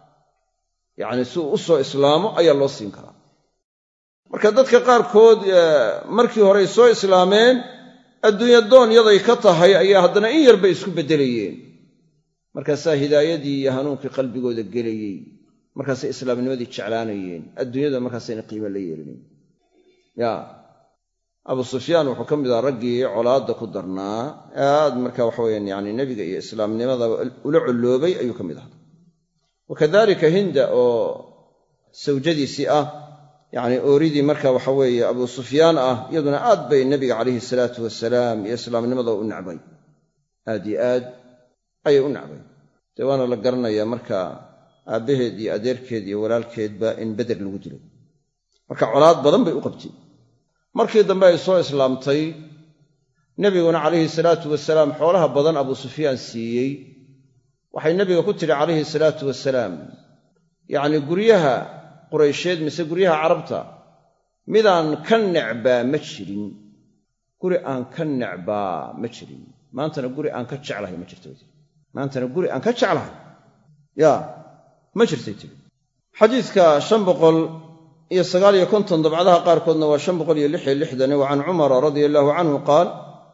yacni si uu u soo islaamo ayaa loo siin karaa marka dadka qaarkood markii horey soo islaameen adduunya doon yaday ka tahay ayaa haddana in yar bay isku beddelayeen markaasaa hidaayadii iyo hanuunkii qalbigooda gelayey markaasay islaamnimadii jeclaanayeen adduunyada markaasayna qiimo la yeelanayn ya abu sufyaan wuxuu ka mid ahaa raggii colaadda ku darnaa aad marka waxa weyaan yani nebiga iyo islaamnimada ula colloobay ayuu ka mid ahaa wakadalika hinda oo sawjadiisii ah yacni ooridii marka waxa weeye abu sufyaan ah iyaduna aad bay nebiga calayhi salaatu wasalaam iyo islaamnimada u nacbay aad iyo aad ayay u nacbay dee waana la garanayaa marka aabbaheed iyo adeerkeed iyo walaalkeedba in beder lagu dilay marka colaad badan bay u qabtay markii dambe ay soo islaamtay nebiguna calayhi salaatu wasalaam xoolaha badan abuu sufyaan siiyey waxay nebiga ku tidhi calayhi salaatu wasalaam yacnii guryaha quraysheed mise guryaha carabta midaan ka necbaa ma jirin guri aan ka necbaa ma jirin maantana guri aan ka jeclahay ma jirto maantana guri aan ka jeclahay yaa ma jirtay tiri xadiidka shan boqol iyo sagaal iyo konton dabcadaha qaarkoodna waa shan boqol iyo lix iyo lixdan wa can cumara radia allaahu canhu qaal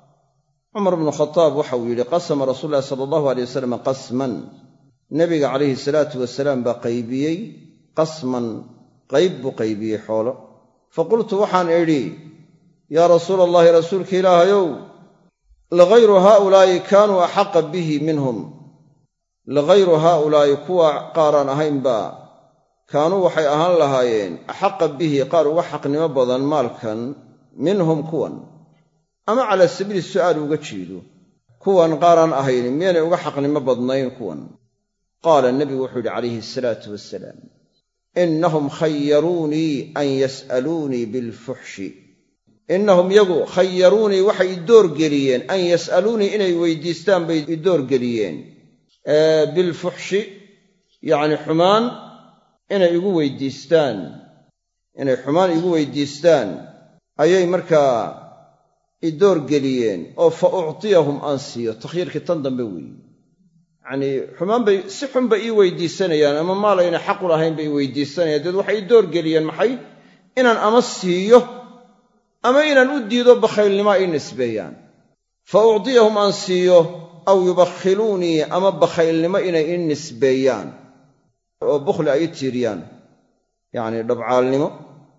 cumar bnu khataab waxa uu yidhi qasama rasuulu llahi sala allahu alay wasalam qasman nebiga calayhi salaatu wasalaam baa qaybiyey qasman qayb buu qaybiyey xoolo faqultu waxaan idhi yaa rasuula allahi rasuulka ilaahayow lagayru haaulaa'i kaanuu axaqa bihi minhum lagayru haaulaa'i kuwa qaaraan ahaynba kaanuu waxay ahaan lahaayeen axaqa bihi qaar uga xaqnimo badan maalkan minhum kuwan ama calaa sabiili su'aal uga jeedo kuwan qaaraan ahayn miyaanay uga xaqnimo badnayn kuwan qaala nebigu wuxuu yidhi calayhi asalaatu wassalaam innahum khayaruunii an yas'aluunii bilfuxshi innahum yagu khayaruunii waxay idoorgeliyeen an yas'aluunii inay weydiistaan bay idoorgeliyeen bilfuxshi yacni xumaan inay igu weydiistaan inay xumaan igu weydiistaan ayay markaa idoorgeliyeen oo fa uctiyahum aan siiyo takhyiirkii tan dambe weeye yacnii xumaan bay si xun bay ii weydiisanayaan ama maalayna xaqu lahayn bay i weydiisanayaan deed waxay idoorgeliyeen maxay inaan ama siiyo ama inaan u diido bakhaylnimo ay nisbeeyaan fa uctiyahum aan siiyo aw yubakhiluunii ama bakhaylnimo inay ii nisbeeyaan oo bukhli ay i tiiriyaan yacnii dhabcaalnimo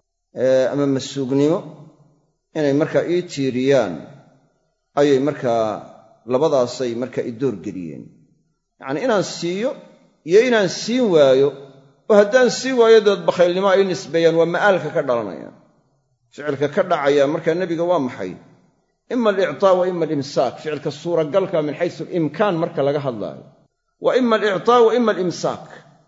ama masuugnimo inay markaa ii tiiriyaan ayay markaa labadaasay markaa i doorgeliyeen yacnii inaan siiyo iyo inaan siin waayo oo haddaan siin waayo deed bakhaylnimo ay nisbeeyaan waa ma'aalka ka dhalanaya ficilka ka dhacaya markaa nebiga waa maxay ima alictaa wa ima alimsaak ficilka suuragalka min xaysu alimkaan marka laga hadlaayo wa ima alictaa wa ima alimsaak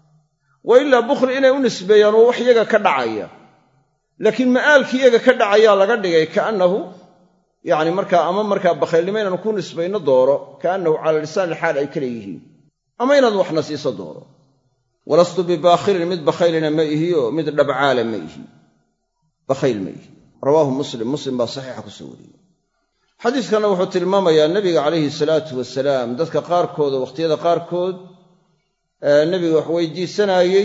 wa ilaa bukhli inay u nisbeeyaan waa wax iyaga ka dhacaya laakiin ma'aalkii iyaga ka dhacayaa laga dhigay kaannahu yacni markaa ama markaa bakhaylnimo inaanu ku nisbayno dooro kaannahu cala lisaani alxaal ay kale yihiin ama inaad waxna siiso dooro walastu bibaakhilin mid bakhaylina ma ihiyo mid dhabcaala ma ihi bakhayl ma ihi rawaahu muslim muslim baa saxiixa ku soo wariyey xadiiskanna wuxuu tilmaamayaa nebiga calayhi salaatu wasalaam dadka qaarkooda wakhtiyada qaarkood nebiga wax weydiisanaayey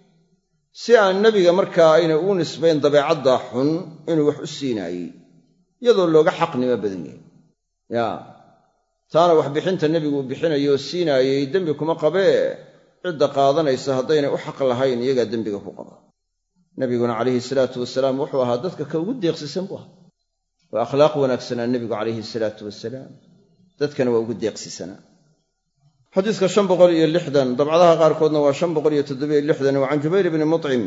si aan nebiga markaa ayna ugu nisbayn dabeecaddaa xun inuu wax u siinaayey iyadoo looga xaqnimo badan yahay yaa taana waxbixinta nebigu uu bixinayo oo siinaayey dembi kuma qabee cidda qaadanaysa haddaynay u xaq lahayn iyagaa dembiga ku qaba nebiguna calayhi salaatu wasalaam wuxuu ahaa dadka ka ugu deeqsisan buu ahaa waa akhlaaq wanaagsanaa nebigu calayhi salaatu wasalaam dadkana waa ugu deeqsisanaa xadiiska shan boqol iyo lixdan dabcadaha qaarkoodna waa shan boqol iyo toddobiyo lixdan wa can jubayr bni muطcim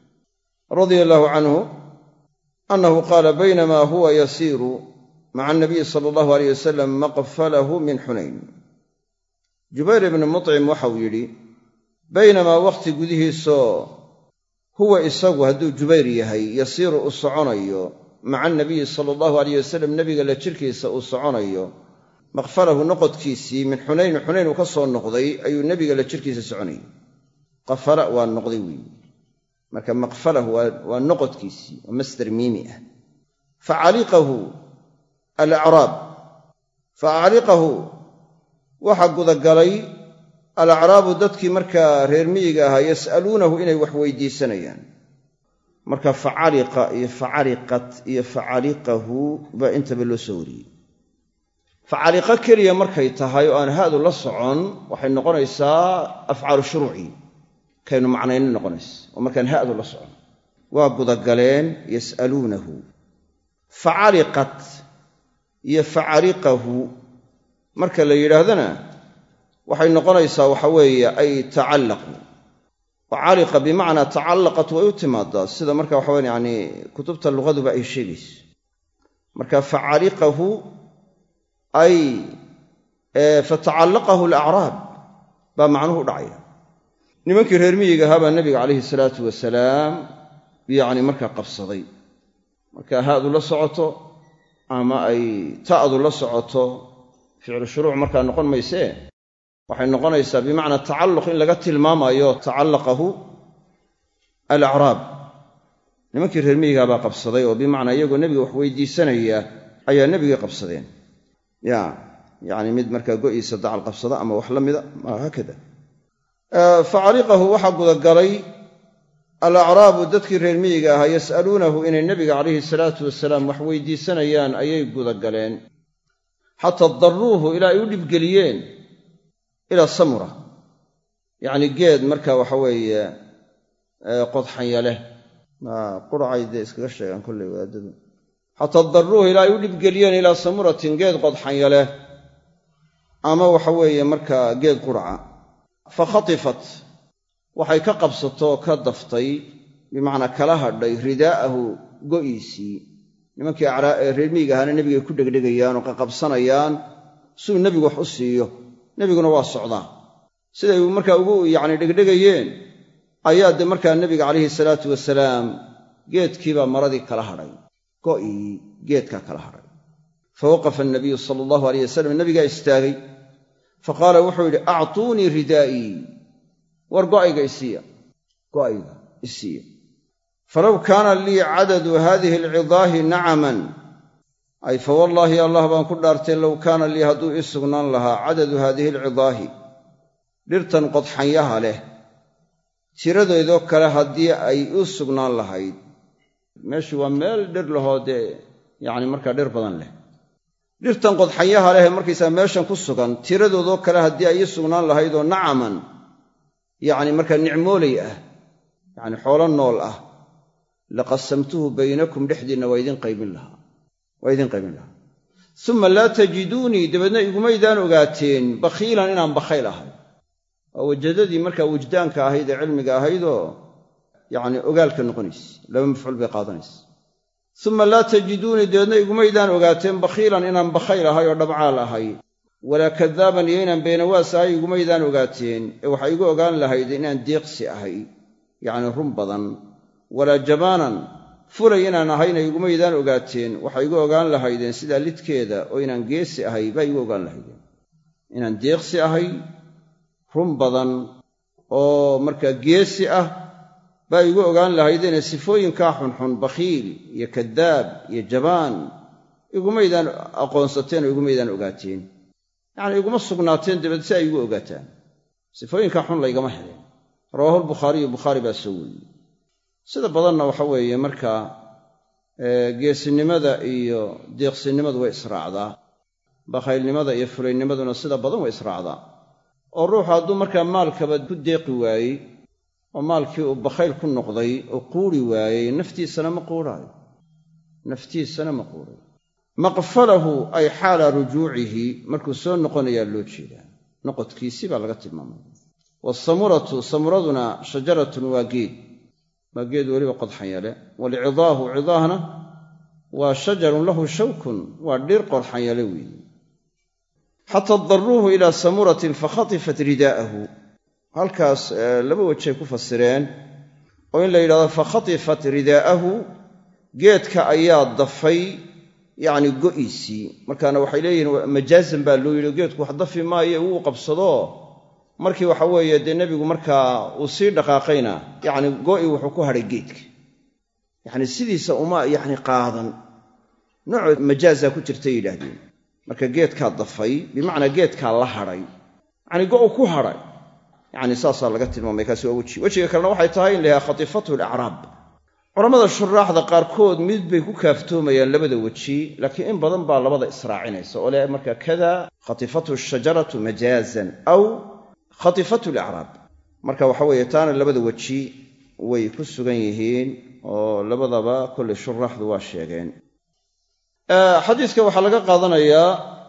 radia allaahu canhu annahu qaala baynamaa huwa yasiiru maca anabiyi sala allahu alayh wasalam maqfalahu min xunayn jubayr ibni muطcim waxau yidhi baynamaa wakhti gudihiisoo huwa isagu hadduu jubayr yahay yasiiru uu soconayo maca anabiyi sala allahu alayh wasalam nebiga la jirkiisa uu soconayo maqfalahu noqodkiisii min xunayn xunayn uu ka soo noqday ayuu nebiga la jirkiisa soconayay qafala waa noqday weeye marka maqfalahu waa noqodkiisii waa masdar miimi ah facaliqahu alacraab facaliqahu waxa gudagalay alacraabu dadkii markaa reer miyiga ahaa yas'aluunahu inay wax weydiisanayaan marka facaliqa iyo facaliqat iyo facaliqahu baa intaba loo soo wariyey facaliqo keliya markay tahay oo aan haadu la socon waxay noqonaysaa afcaalu shuruuci kaynu macnayni noqonaysa oo markaan haadu la socon waa gudagaleen yas'aluunahu facaliqat iyo facaliqahu marka la yidhaahdana waxay noqonaysaa waxa weeye ay tacallaqu facaliqa bimacnaa tacallaqat way u timaadaa sida marka waxa weye yacni kutubta lugaduba ay sheegayso marka facaliqahu ay fatacallaqahu alacraab baa macnuhu u dhacaya nimankii reer miyiga ahaa baa nebiga calayhi salaatu wasalaam yacni markaa qabsaday markaa haadu la socoto ama ay ta'du la socoto ficlu shuruuc markaa noqon maysee waxay noqonaysaa bimacnaa tacalluq in laga tilmaamayo tacallaqahu alacraab nimankii reer miyigaa baa qabsaday oo bimacnaa iyagoo nebiga wax weydiisanaya ayaa nebigii qabsadeen ya yacni mid markaa go'iisa dacal qabsada ama wax la mida haakada facaliqahu waxaa gudagalay alacraabu dadkii reer miyiga ahaa yas'aluunahu inay nebiga calayhi salaatu wasalaam wax weydiisanayaan ayay gudagaleen xataa daruuhu ilaa ay u dhibgeliyeen ilaa samura yacni geed markaa waxa weeye qodxanya leh quracay dee iskaga sheegaan kollay wadaadadu xataa daruuhu ilaa ay u dhibgeliyeen ilaa samuratin geed qodxanya leh ama waxa weeye markaa geed quraca fa khatifat waxay ka qabsatoo ka daftay bimacnaa kala hadhay ridaa'ahu go'iisii nimankii reer miyiga ahaana nebigay ku dhegdhegayaan oo qaqabsanayaan suu nebigu wax u siiyo nebiguna waa socdaa siday markaa ugu yacni dhegdhegayeen ayaa dee markaa nebiga calayhi salaatu wasalaam geedkiibaa maradii kala hadhay go'ii geedkaa kala hadhay fa waqafa annabiyu sala allahu alayh wasalam nebigaa istaagay fa qaala wuxuu yidhi actuunii ridaa'ii war go'ayga isiiya go'ayga isiiya falow kaana lii cadadu haadihi alcidaahi nacaman ay fa wallaahi allah baan ku dhaartay low kaana lii hadduu ii sugnaan lahaa cadadu haadihi alcidaahi dhirtan qodxanyaha leh tiradeedoo kale haddii ay u sugnaan lahayd meeshu waa meel dhir lahoo dee yacni markaa dhir badan leh dhirtan qodxanyaha leh markaysaa meeshan ku sugan tiradoodoo kale haddii ay ii sugnaan lahayd oo nacaman yacni markaa nicmooley ah yacni xoolo nool ah laqasamtuhu baynakum dhexdiinna waa idin qaybin lahaa waa idin qaybin lahaa uma laa tajiduunii dabeedna igumaydaan ogaateen bakhiilan inaan bakhayl ahay waa wajadadii markaa wujdaanka ahayd ee cilmiga ahaydoo yacni ogaalka noqonaysa laba mafcuul bay qaadanaysa uma laa tajiduunii dabeedna igumaydaan ogaateen bakhiilan inaan bakhayl ahay oo dhabcaal ahay walaa kadaaban iyo inaan beenawaas ahay igumaydaan ogaateen ee waxay igu ogaan lahayd inaan deeqsi ahay yacni run badan walaa jabaanan fulay inaan ahayna igumaydaan ogaateen waxay igu ogaan lahaydeen sidaa lidkeeda oo inaan geesi ahay baa igu ogaan lahaydeen inaan deeqsi ahay run badan oo markaa geesi ah baa igu ogaan lahaydeene sifooyinkaa xunxun bakhiil iyo kadaab iyo jabaan igumaydaan aqoonsateen oo igumaydaan ogaateen yacni iguma sugnaateen dabeed si ay igu ogaataan sifooyinkaa xun laygama heleen rawaahu albukhaariyu bukhaari baa soo wariyey sida badanna waxa weeye markaa geesinimada iyo deeqsinimadu way israacdaa bakhaylnimada iyo fulaynimaduna sida badan way israacdaa oo ruuxu hadduu markaa maalkaba ku deeqi waayey oo maalkii uu bakhayl ku noqday oo quuri waayey naftiisana ma quuraayo naftiisana ma quurayo maqfalahu ay xaala rujuucihi markuu soo noqonayaa loo jeedaa noqodkiisii baa laga tilmaamaya waasamuratu samuraduna shajaratun waa geed waa geed weliba qodxanya leh walcidaahu cidaahna waa shajarun lahu shawkun waa dhir qodxanya le weeye xataa daruuhu ilaa samuratin fakhatifat ridaa'ahu halkaas laba wejay ku fasireen oo in la yidhahdo fakhatifat ridaa'ahu geedka ayaa dafay yacni go'iisii markaana waxay leeyihiin majaazan baa loo yidhi geedku wax dafi maayo wuu qabsado markii waxa weeye dee nebigu markaa uu sii dhaqaaqayna yacni go'i wuxuu ku hadhay geedka yacni sidiisa uma yacni qaadan nooc majaazaa ku jirtay yidhaahdeen marka geedkaa dafay bimacnaa geedkaa la hadhay yacni go'u ku hadhay yacni saasaa laga tilmaamay kaasi waa weji wejiga kalena waxay tahay in la yidhaha khatifathu alacraab culammada shuraaxda qaarkood mid bay ku kaaftoomayaan labada weji laakiin in badan baa labada israacinaysa oo le markaa kada khatifathu shajaratu majaazan aw khatifathu alacraab marka waxa weeye taana labada weji way ku sugan yihiin oo labadaba kolley shuraaxdu waa sheegeen xadiiska waxaa laga qaadanayaa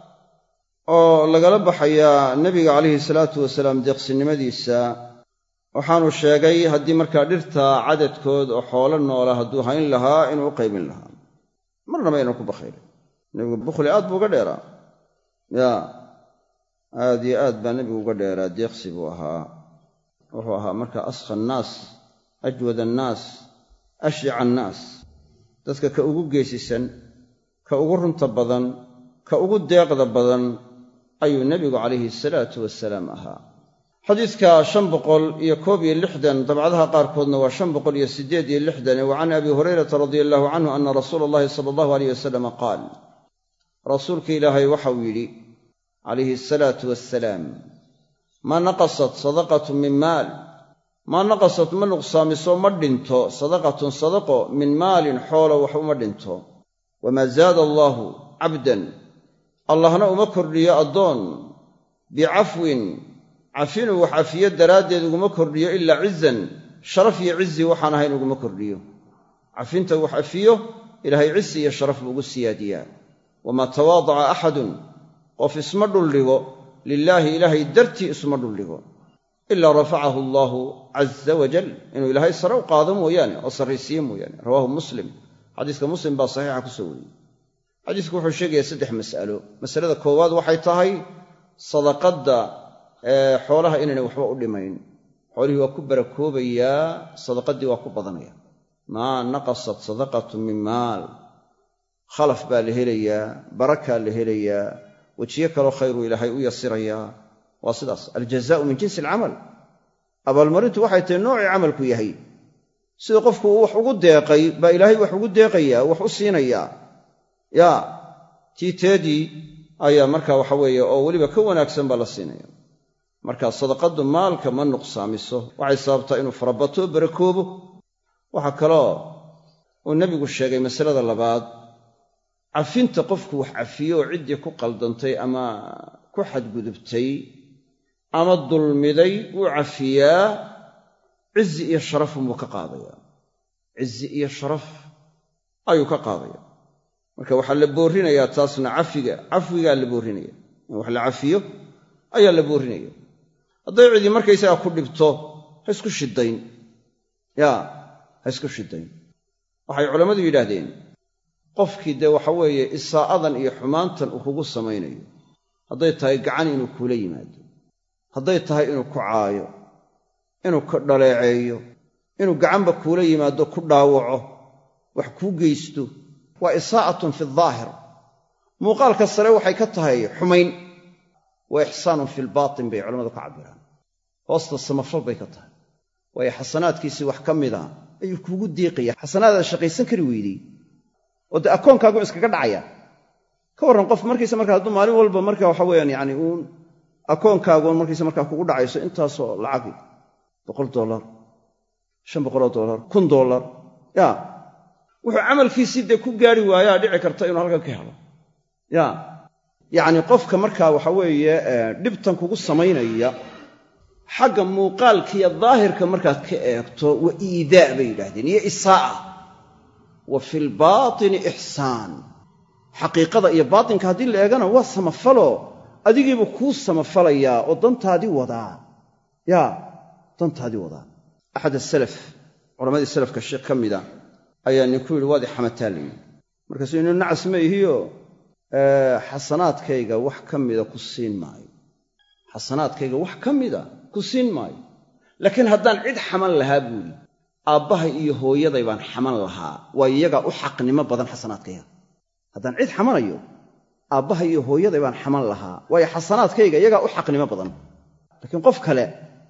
oo lagala baxayaa nebiga calayhi salaatu wasalaam deeqsinimadiisa waxaanu sheegay haddii markaa dhirta cadadkood oo xoolo noola hadduu hayn lahaa inuu u qaybin lahaa marnaba inuu ku bakhaylay nebigu bukhli aad buu uga dheeraa yaa aad iyo aad baa nebigu uga dheeraa deeqsi buu ahaa wuxuu ahaa markaa askha annaas ajwad annaas ashjaca annaas dadka ka ugu geesisan ka ugu runta badan ka ugu deeqda badan ayuu nebigu calayhi salaatu wasalaam ahaa. xadiidka shan boqol iyo koob iyo lixdan dabcadaha qaarkoodna waa shan boqol iyo siddeed iyo lixdan wa can abi hurayrata radia allahu canhu ana rasuula allahi sala allahu alayh wasalam qaal rasuulka ilaahay waxau yidhi calayhi asalaatu wassalaam maa naqasat sadaqatu min maal maa naqasat ma nuqsaamiso ma dhinto sadaqatun sadaqo min maalin xoolo wax uma dhinto wamaa zaada allaahu cabdan allahna uma kordhiyo addoon bicafwin cafinuu wax cafiyo daraaddeed uguma kordhiyo ilaa cizan sharaf iyo cizi waxaan ahayn uguma kordhiyo. cafinta wax cafiyo ilaahay cizi iyo sharaf buu ugu siyaadiyaa. wamaa tawaadaca axadun qof isma dhuldhigo lilaahi ilaahay dartii isma dhuldhigo ilaa rafacahu allaahu caza wajal inuu ilaahay sare u qaado mooyaane oo sarraysiiye mooyaane. rawaahu muslim xadiiska muslim baa saxiixa ku soo wariyey. xadiisku wuxuu sheegayaa saddex mas'alo. masalada koowaad waxay tahay sadaqadda ee xoolaha inaynay waxba u dhimayn. xoolihii waa ku barakoobayaa, sadaqaddii waa ku badanaya. maa naqasat sadaqatu min maal, khalaf baa la helayaa, barakaa la helayaa, wejiyo kaloo khayru ilaahay u yasirayaa. waa sidaas, aljazaa'u min jinsi alcamal. abaalmarintu waxay tahay noocii camalku yahay. sida qofku uu wax ugu deeqay baa ilaahay wax ugu deeqayaa, wax u siinayaa. yaa tiiteedii ayaa markaa waxa weeye oo weliba ka wanaagsan baa la siinaya. markaa sadaqaddu maalka ma nuqsaamiso, waxay sababtaa inuu farabato o barakoobo. waxaa kaloo uu nebigu sheegay masalada labaad, cafinta qofku wax cafiyo oo ciddii ku qaldantay ama ku xadgudubtay ama dulmiday wuu cafiyaa, cizi iyo sharaf unbuu ka qaadayaa. cizi iyo sharaf ayuu ka qaadaya. marka waxaa la boorrinayaa taasna cafiga cafwigaa la boorrinaya, in wax la cafiyo ayaa la boorrinaya. hadday cidii markaysagaa ku dhibto ha isku shidayn, yaa ha isku shidayn. waxay culammadu yidhaahdeen qofkii dee waxa weeye isaa'adan iyo xumaantan uu kugu samaynayo, hadday tahay gacan inuu kuula yimaado, hadday tahay inuu ku caayo, inuu ka dhaleeceeyo, inuu gacanba kuula yimaado ku dhaawaco, wax kuu geysto, waa isaa'atun fi daahir. muuqaalka sare waxay ka tahay xumayn. waa ixsaanun fi lbaatin bay culammadu ka cabbiraan. hoosta samafal bay ka tahay. waayo xasanaadkiisii wax ka mida ayuu kuugu deeqaya. xasanaadaad shaqaysan kari weydey oo dee akoonkaagu iskaga dhacaya. ka warran qof markaysa markaa hadduu maalin walba marka waxa weeyaan yacni uun akoonkaaguun markaysa markaa kugu dhacayso intaasoo lacagi boqol dollar, shan boqoloo dollar, kun dollar, yaa wuxuu camalkiisii dee ku gaari waayaa dhici karta inuu halkan ka helo. yaa yacni qofka markaa waxa weeye dhibtan kugu samaynaya xagga muuqaalkiiyo daahirka markaad ka eegto wa iidaa bay yidhaahdeen iyo isaa'a. wa fi lbaatini ixsaan. xaqiiqada iyo baatinka haddii la eegana waa samafalo, adigiibuu kuu samafalayaa oo dantaadii wadaa. yaa dantaadii wadaa. axad asalaf, culammadii salafka sheekh ka mida ayaa ninku yidhi waad i xamataa la yidhi. markaasuu inu nacas ma ihiyo xasanaadkayga wax ka mida ku siin maayo. xasanaadkayga wax ka mida ku siin maayo. laakiin haddaan cid xaman lahaa buuhi, aabbahay iyo hooyaday baan xaman lahaa, waa iyagaa u xaqnimo badan xasanaadkayga. haddaan cid xamanayo, aabbahay iyo hooyaday baan xaman lahaa, waayo xasanaadkayga iyagaa u xaqnimo badan. laakiin qof kale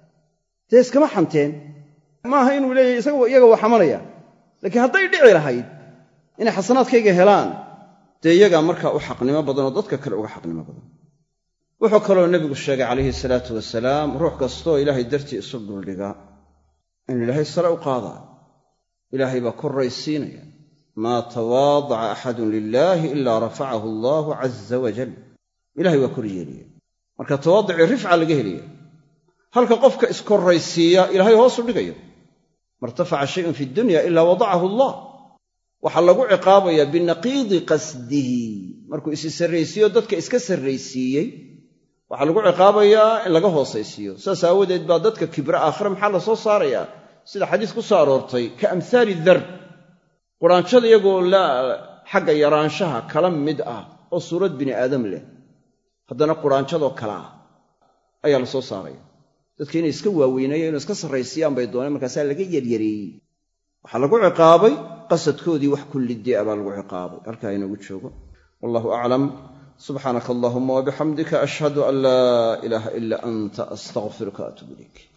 dee iskama xanteen. maaha inuu leeyahay isaga iyaga waa xamanaya, laakiin hadday dhici lahayd inay xasanaadkayga helaan, dee iyagaa markaa u xaqnimo badan oo dadka kale uga xaqnimo badan. wuxuu kaloo nebigu sheegay calayhi salaatu wasalaam, ruux kastooo ilaahay dartii isu dhuldhiga in ilaahay sare u qaadaa, ilaahay baa korraysiinaya. maa tawaadaca axadun lilaahi ilaa rafacahu allaahu caza wajal. ilahay waa kor yeelaya. marka tawaaducii rifca laga helaya. halka qofka iskorraysiiya ilaahay hoosu dhigayo. martafaca shayun fi dunya ilaa wadacahu allah. waxaa lagu ciqaabayaa binaqiidi qasdihi. markuu isi sarraysiiyo dadka iska sarraysiiyey, waxaa lagu ciqaabayaa in laga hoosaysiiyo. saas aawadeed baa dadka kibra aakhire maxaa la soo saarayaa, sida xadiis ku soo aroortay, ka amhaali darb, quraanshada iyagoo la xagga yaraanshaha kala mid ah oo suurad bini aadam leh, haddana quraanshadoo kale ah ayaa la soo saaraya. dadka inay iska waaweynayeen inay iska sarraysiiyaan bay dooneen, markaasaa laga yaryareeyey. waxaa lagu ciqaabay qasadkoodii wax kullidee baa lagu ciqaabay. halkaa inoogu joogo. wallahu aclam. subxaanaka allahuma wabixamdika ashhadu an laa ilaaha ila anta astaqfiruka atuub ilayk.